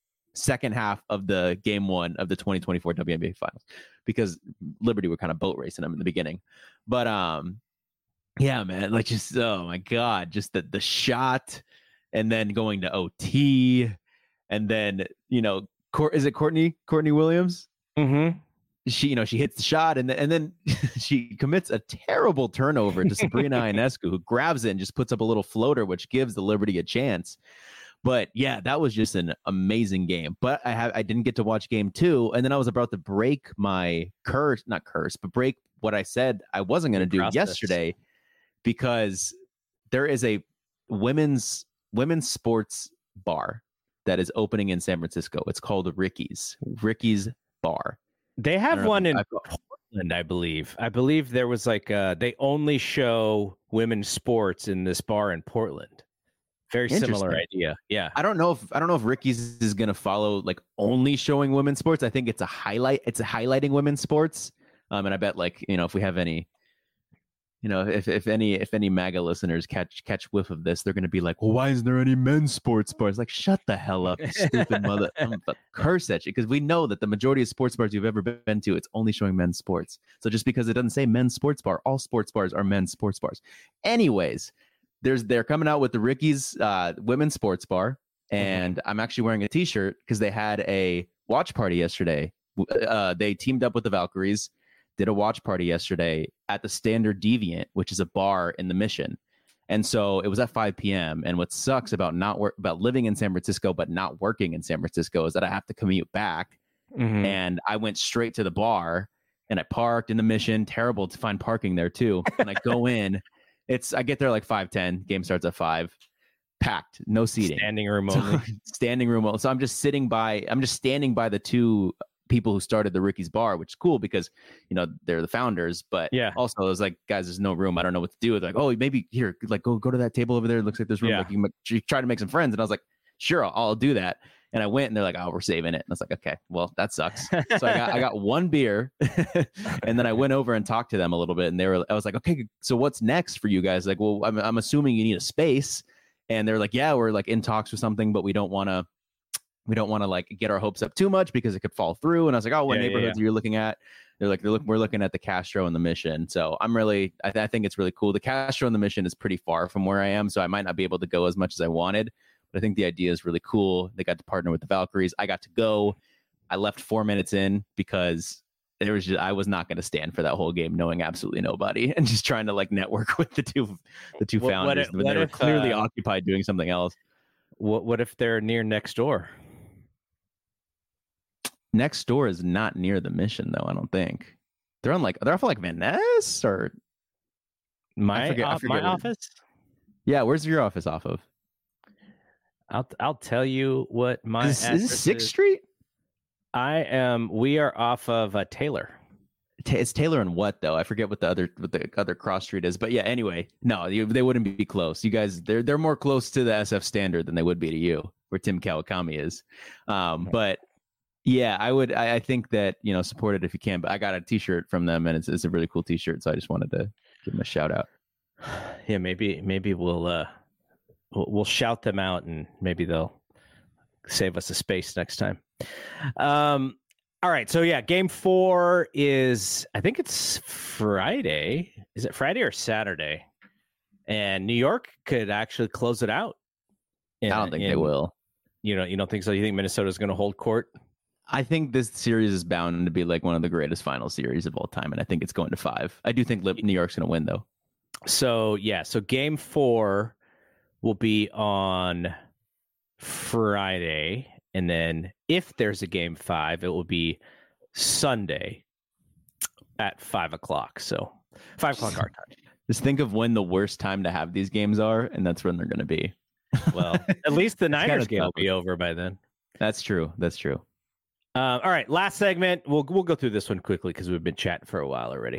half of the game 1 of the 2024 WNBA finals, because Liberty were kind of boat racing them in the beginning. But yeah, man, like just, oh my God, just the shot and then going to OT and then, is it Courtney Williams? Mm-hmm. She hits the shot and then she commits a terrible turnover to Sabrina Ionescu, who grabs it and just puts up a little floater, which gives the Liberty a chance. But yeah, that was just an amazing game. But I didn't get to watch game 2, and then I was about to break my break what I said I wasn't going to do yesterday, because there is a women's sports bar that is opening in San Francisco. It's called Ricky's Bar. They have one in Portland, I believe. I believe there was like they only show women's sports in this bar in Portland. Very similar idea. Yeah. I don't know if Ricky's is going to follow like only showing women's sports. I think it's highlighting women's sports. And I bet like, if we have any, if any MAGA listeners catch whiff of this, they're going to be like, well, why isn't there any men's sports bars? Like, shut the hell up, you stupid mother. Curse at you. Because we know that the majority of sports bars you've ever been to, it's only showing men's sports. So just because it doesn't say men's sports bar, all sports bars are men's sports bars. Anyways, they're coming out with the Ricky's women's sports bar, and I'm actually wearing a t-shirt because they had a watch party yesterday. They teamed up with the Valkyries, did a watch party yesterday at the Standard Deviant, which is a bar in the Mission. And so it was at 5 p.m. And what sucks about about living in San Francisco but not working in San Francisco is that I have to commute back. Mm-hmm. And I went straight to the bar and I parked in the Mission. Terrible to find parking there too. And I go in. I get there like 5:10. Game starts at 5. Packed, no seating. Standing room only. Standing room only. So I'm just standing by the two people who started the Ricky's Bar, which is cool because, you know, they're the founders. But also it was like, guys, there's no room. I don't know what to do. They're like, oh, maybe here, like go to that table over there. It looks like there's room. Like you try to make some friends. And I was like, sure, I'll do that. And I went and they're like, oh, we're saving it. And I was like, okay, well, that sucks. So I got one beer and then I went over and talked to them a little bit. And I was like, okay, so what's next for you guys? Like, well, I'm assuming you need a space. And they're like, yeah, we're like in talks with something, but we don't want to like get our hopes up too much because it could fall through. And I was like, oh, what neighborhoods are you looking at? They're like, we're looking at the Castro and the Mission. So I'm really, I think it's really cool. The Castro and the Mission is pretty far from where I am. So I might not be able to go as much as I wanted. But I think the idea is really cool. They got to partner with the Valkyries. I got to go. I left 4 minutes in because I was not going to stand for that whole game knowing absolutely nobody and just trying to like network with the two founders. They were clearly occupied doing something else. What if they're near next door? Next door is not near the Mission though. I don't think they're off like Van Ness or my office. Yeah, where's your office off of? I'll tell you what my is it 6th Street? We are off of Taylor. It's Taylor and what though? I forget what the other cross street is. But yeah, anyway, no, they wouldn't be close. You guys, they're more close to the SF Standard than they would be to you, where Tim Kawakami is. But yeah, I think that, you know, support it if you can. But I got a T-shirt from them, and it's a really cool T-shirt, so I just wanted to give them a shout out. Yeah, maybe we'll shout them out, and maybe they'll save us a space next time. All right, so yeah, game 4 is, I think it's Friday. Is it Friday or Saturday? And New York could actually close it out. I don't think they will. You don't think so? You think Minnesota's going to hold court? I think this series is bound to be like one of the greatest final series of all time, and I think it's going to 5. I do think New York's going to win, though. So game 4 will be on Friday, and then if there's a game 5, it will be Sunday at 5:00. So 5:00 our time. Just think of when the worst time to have these games are, and that's when they're going to be. Well, at least the Niners game will be over by then. That's true. All right, last segment. We'll go through this one quickly because we've been chatting for a while already.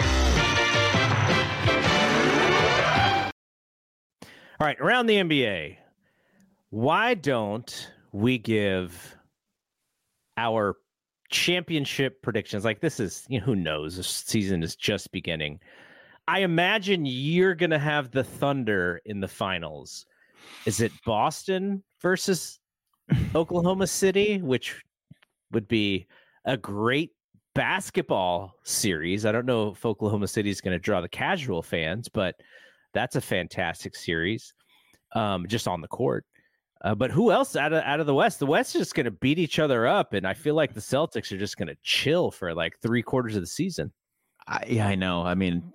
All right, around the NBA, why don't we give our championship predictions? Like, this is, who knows? This season is just beginning. I imagine you're going to have the Thunder in the finals. Is it Boston versus Oklahoma City, which would be a great basketball series? I don't know if Oklahoma City is going to draw the casual fans, but that's a fantastic series, just on the court. But who else out of the West? The West is just going to beat each other up, and I feel like the Celtics are just going to chill for like 3/4 of the season. I know. I mean,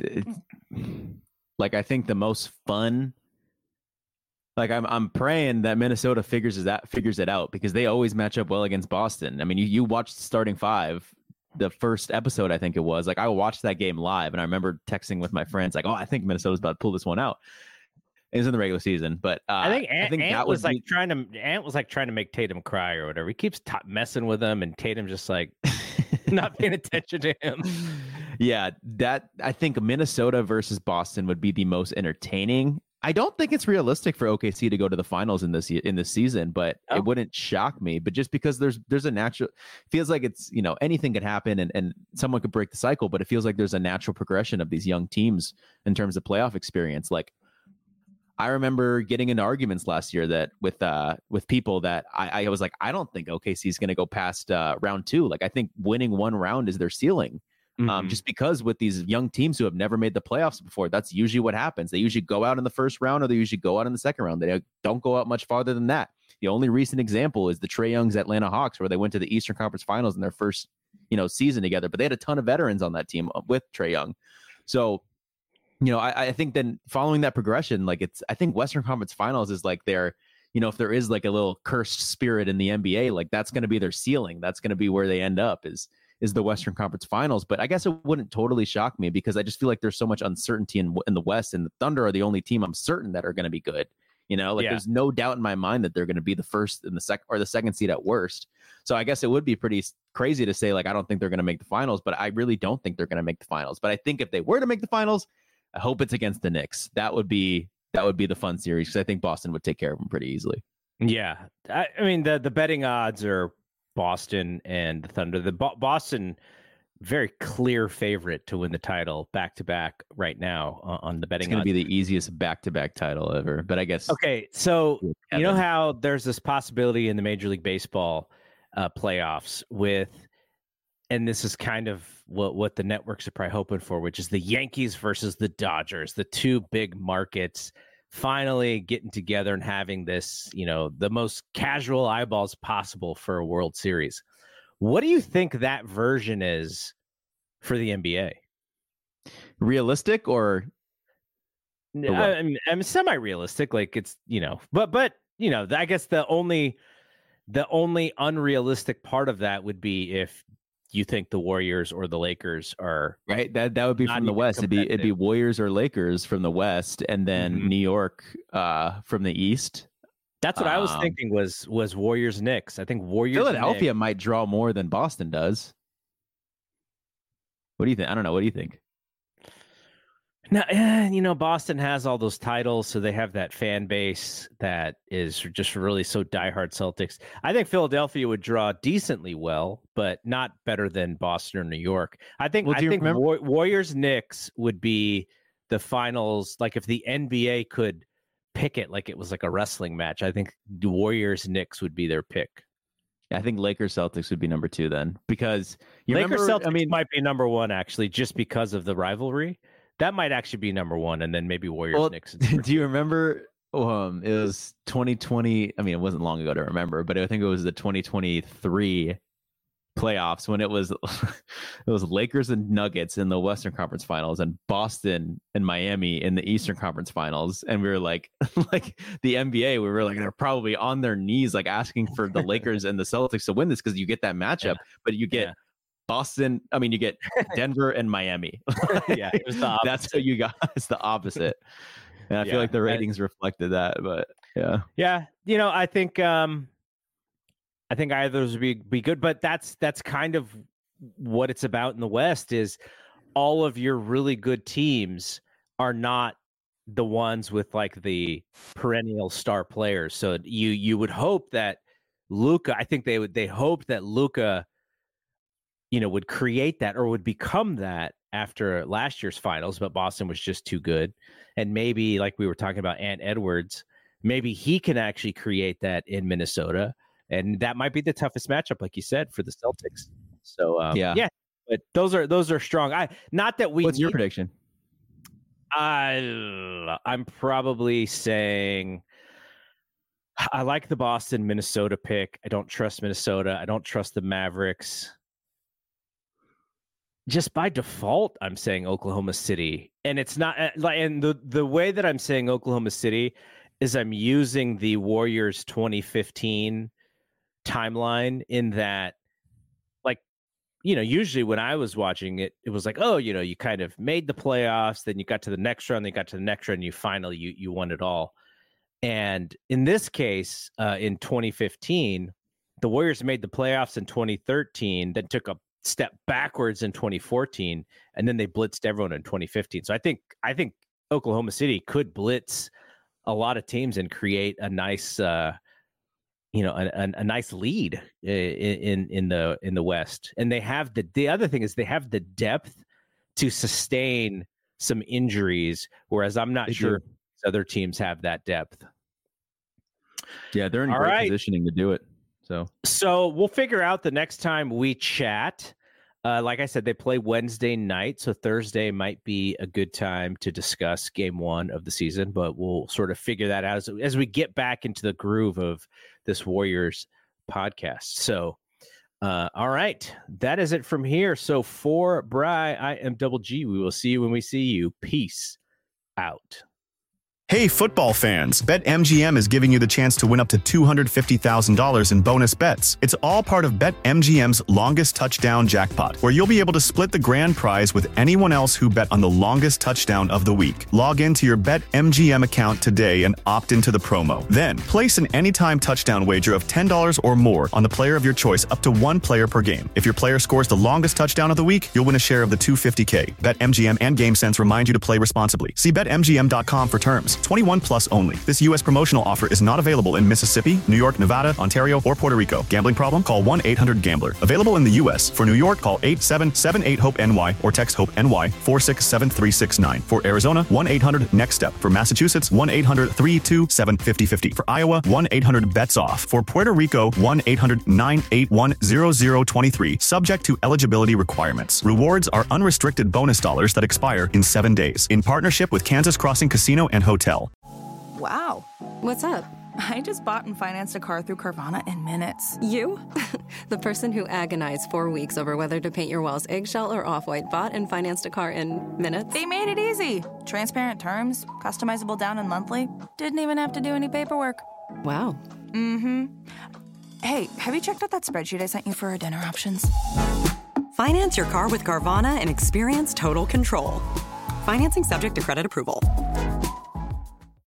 I think the most fun. Like I'm praying that Minnesota figures it out because they always match up well against Boston. I mean, you watched the starting 5, the first episode, I think it was. Like, I watched that game live, and I remember texting with my friends, like, "Oh, I think Minnesota's about to pull this one out." It was in the regular season, but I think Ant was trying to make Tatum cry or whatever. He keeps messing with him, and Tatum just like not paying attention to him. Yeah, I think Minnesota versus Boston would be the most entertaining. I don't think it's realistic for OKC to go to the finals in this season, but it wouldn't shock me. But just because there's a natural, feels like it's, anything could happen and someone could break the cycle, but it feels like there's a natural progression of these young teams in terms of playoff experience. Like, I remember getting into arguments last year that with people that I was like, I don't think OKC is going to go past round 2. Like, I think winning one round is their ceiling. Just because with these young teams who have never made the playoffs before, that's usually what happens. They usually go out in the first round, or they usually go out in the second round. They don't go out much farther than that. The only recent example is the Trae Young's Atlanta Hawks, where they went to the Eastern Conference Finals in their first, season together. But they had a ton of veterans on that team with Trae Young. So, I think then following that progression, I think Western Conference Finals is like their, if there is like a little cursed spirit in the NBA, like that's going to be their ceiling. That's going to be where they end up is the Western Conference Finals. But I guess it wouldn't totally shock me because I just feel like there's so much uncertainty in the West, and the Thunder are the only team I'm certain that are going to be good. You know, like there's no doubt in my mind that they're going to be the first and the second or the second seed at worst. So I guess it would be pretty crazy to say, like, I don't think they're going to make the finals, but I really don't think they're going to make the finals. But I think if they were to make the finals, I hope it's against the Knicks. That would be the fun series, because I think Boston would take care of them pretty easily. Yeah. I mean, the betting odds are Boston and the Thunder. The Boston, very clear favorite to win the title back-to-back right now on the betting odds. It's going to be the easiest back-to-back title ever, but I guess. Okay, so you know how there's this possibility in the Major League Baseball playoffs with, and this is kind of what the networks are probably hoping for, which is the Yankees versus the Dodgers, the two big markets finally getting together and having this, you know, the most casual eyeballs possible for a World Series. What do you think that version is for the NBA? Realistic or I'm semi-realistic, like it's, you know, but you know, I guess the only unrealistic part of that would be if you think the Warriors or the Lakers are right. That would be from the West. It'd be Warriors or Lakers from the West, and then New York from the East. That's what I was thinking was Warriors Knicks. I think Philadelphia might draw more than Boston does. What do you think? I don't know. What do you think? Now, you know, Boston has all those titles, so they have that fan base that is just really so diehard Celtics. I think Philadelphia would draw decently well, but not better than Boston or New York. I think Warriors Knicks would be the finals. Like if the NBA could pick it like it was like a wrestling match, I think the Warriors Knicks would be their pick. I think Lakers Celtics would be number 2 then, because Lakers Celtics might be number 1 actually, just because of the rivalry. That might actually be number 1, and then maybe Warriors Knicks. Do you remember? It was 2020. I mean, it wasn't long ago to remember, but I think it was the 2023 playoffs when it was Lakers and Nuggets in the Western Conference Finals, and Boston and Miami in the Eastern Conference Finals. And we were like the NBA, we were like, they're probably on their knees, like asking for the Lakers and the Celtics to win this, because you get that matchup, but you get Boston. I mean, you get Denver and Miami. Yeah, it was the opposite. That's what you got. It's the opposite. And I feel like the ratings reflected that, but yeah. You know, I think either of those would be good, but that's kind of what it's about in the West. Is all of your really good teams are not the ones with like the perennial star players. So you would hope that Luka. I think they hope that Luka, you know, would create that or would become that after last year's finals, but Boston was just too good. And maybe, like we were talking about Ant Edwards, maybe he can actually create that in Minnesota. And that might be the toughest matchup, like you said, for the Celtics. So, yeah, but those are strong. What's your prediction? I'm probably saying I like the Boston Minnesota pick. I don't trust Minnesota. I don't trust the Mavericks. Just by default, I'm saying Oklahoma City, and it's not like, and the way that I'm saying Oklahoma City is I'm using the Warriors 2015 timeline, in that, like, you know, usually when I was watching it, it was like, oh, you know, you kind of made the playoffs, then you got to the next round, then you got to the next round, and you finally you won it all. And in this case, in 2015, the Warriors made the playoffs in 2013, then took a step backwards in 2014, and then they blitzed everyone in 2015. So I think Oklahoma City could blitz a lot of teams and create a nice a nice lead in the West. And they have the other thing is they have the depth to sustain some injuries, whereas I'm not sure other teams have that depth. Yeah, they're in great positioning to do it. So we'll figure out the next time we chat. Like I said, they play Wednesday night, so Thursday might be a good time to discuss game 1 of the season, but we'll sort of figure that out as we get back into the groove of this Warriors podcast. So, all right, that is it from here. So for Bri, I am Double G. We will see you when we see you. Peace out. Hey, football fans, BetMGM is giving you the chance to win up to $250,000 in bonus bets. It's all part of BetMGM's longest touchdown jackpot, where you'll be able to split the grand prize with anyone else who bet on the longest touchdown of the week. Log into your BetMGM account today and opt into the promo. Then, place an anytime touchdown wager of $10 or more on the player of your choice up to one player per game. If your player scores the longest touchdown of the week, you'll win a share of the $250K. BetMGM and GameSense remind you to play responsibly. See BetMGM.com for terms. 21 plus only. This U.S. promotional offer is not available in Mississippi, New York, Nevada, Ontario, or Puerto Rico. Gambling problem? Call 1-800-GAMBLER. Available in the U.S. For New York, call 877-8-HOPE-NY or text HOPE-NY 467-369. For Arizona, 1-800-NEXT-STEP. For Massachusetts, 1-800-327-5050. For Iowa, 1-800-BETS-OFF. For Puerto Rico, 1-800-981-0023. Subject to eligibility requirements. Rewards are unrestricted bonus dollars that expire in 7 days. In partnership with Kansas Crossing Casino and Hotel. Wow. What's up? I just bought and financed a car through Carvana in minutes. You? The person who agonized 4 weeks over whether to paint your walls eggshell or off-white bought and financed a car in minutes? They made it easy. Transparent terms, customizable down and monthly. Didn't even have to do any paperwork. Wow. Mm-hmm. Hey, have you checked out that spreadsheet I sent you for our dinner options? Finance your car with Carvana and experience total control. Financing subject to credit approval.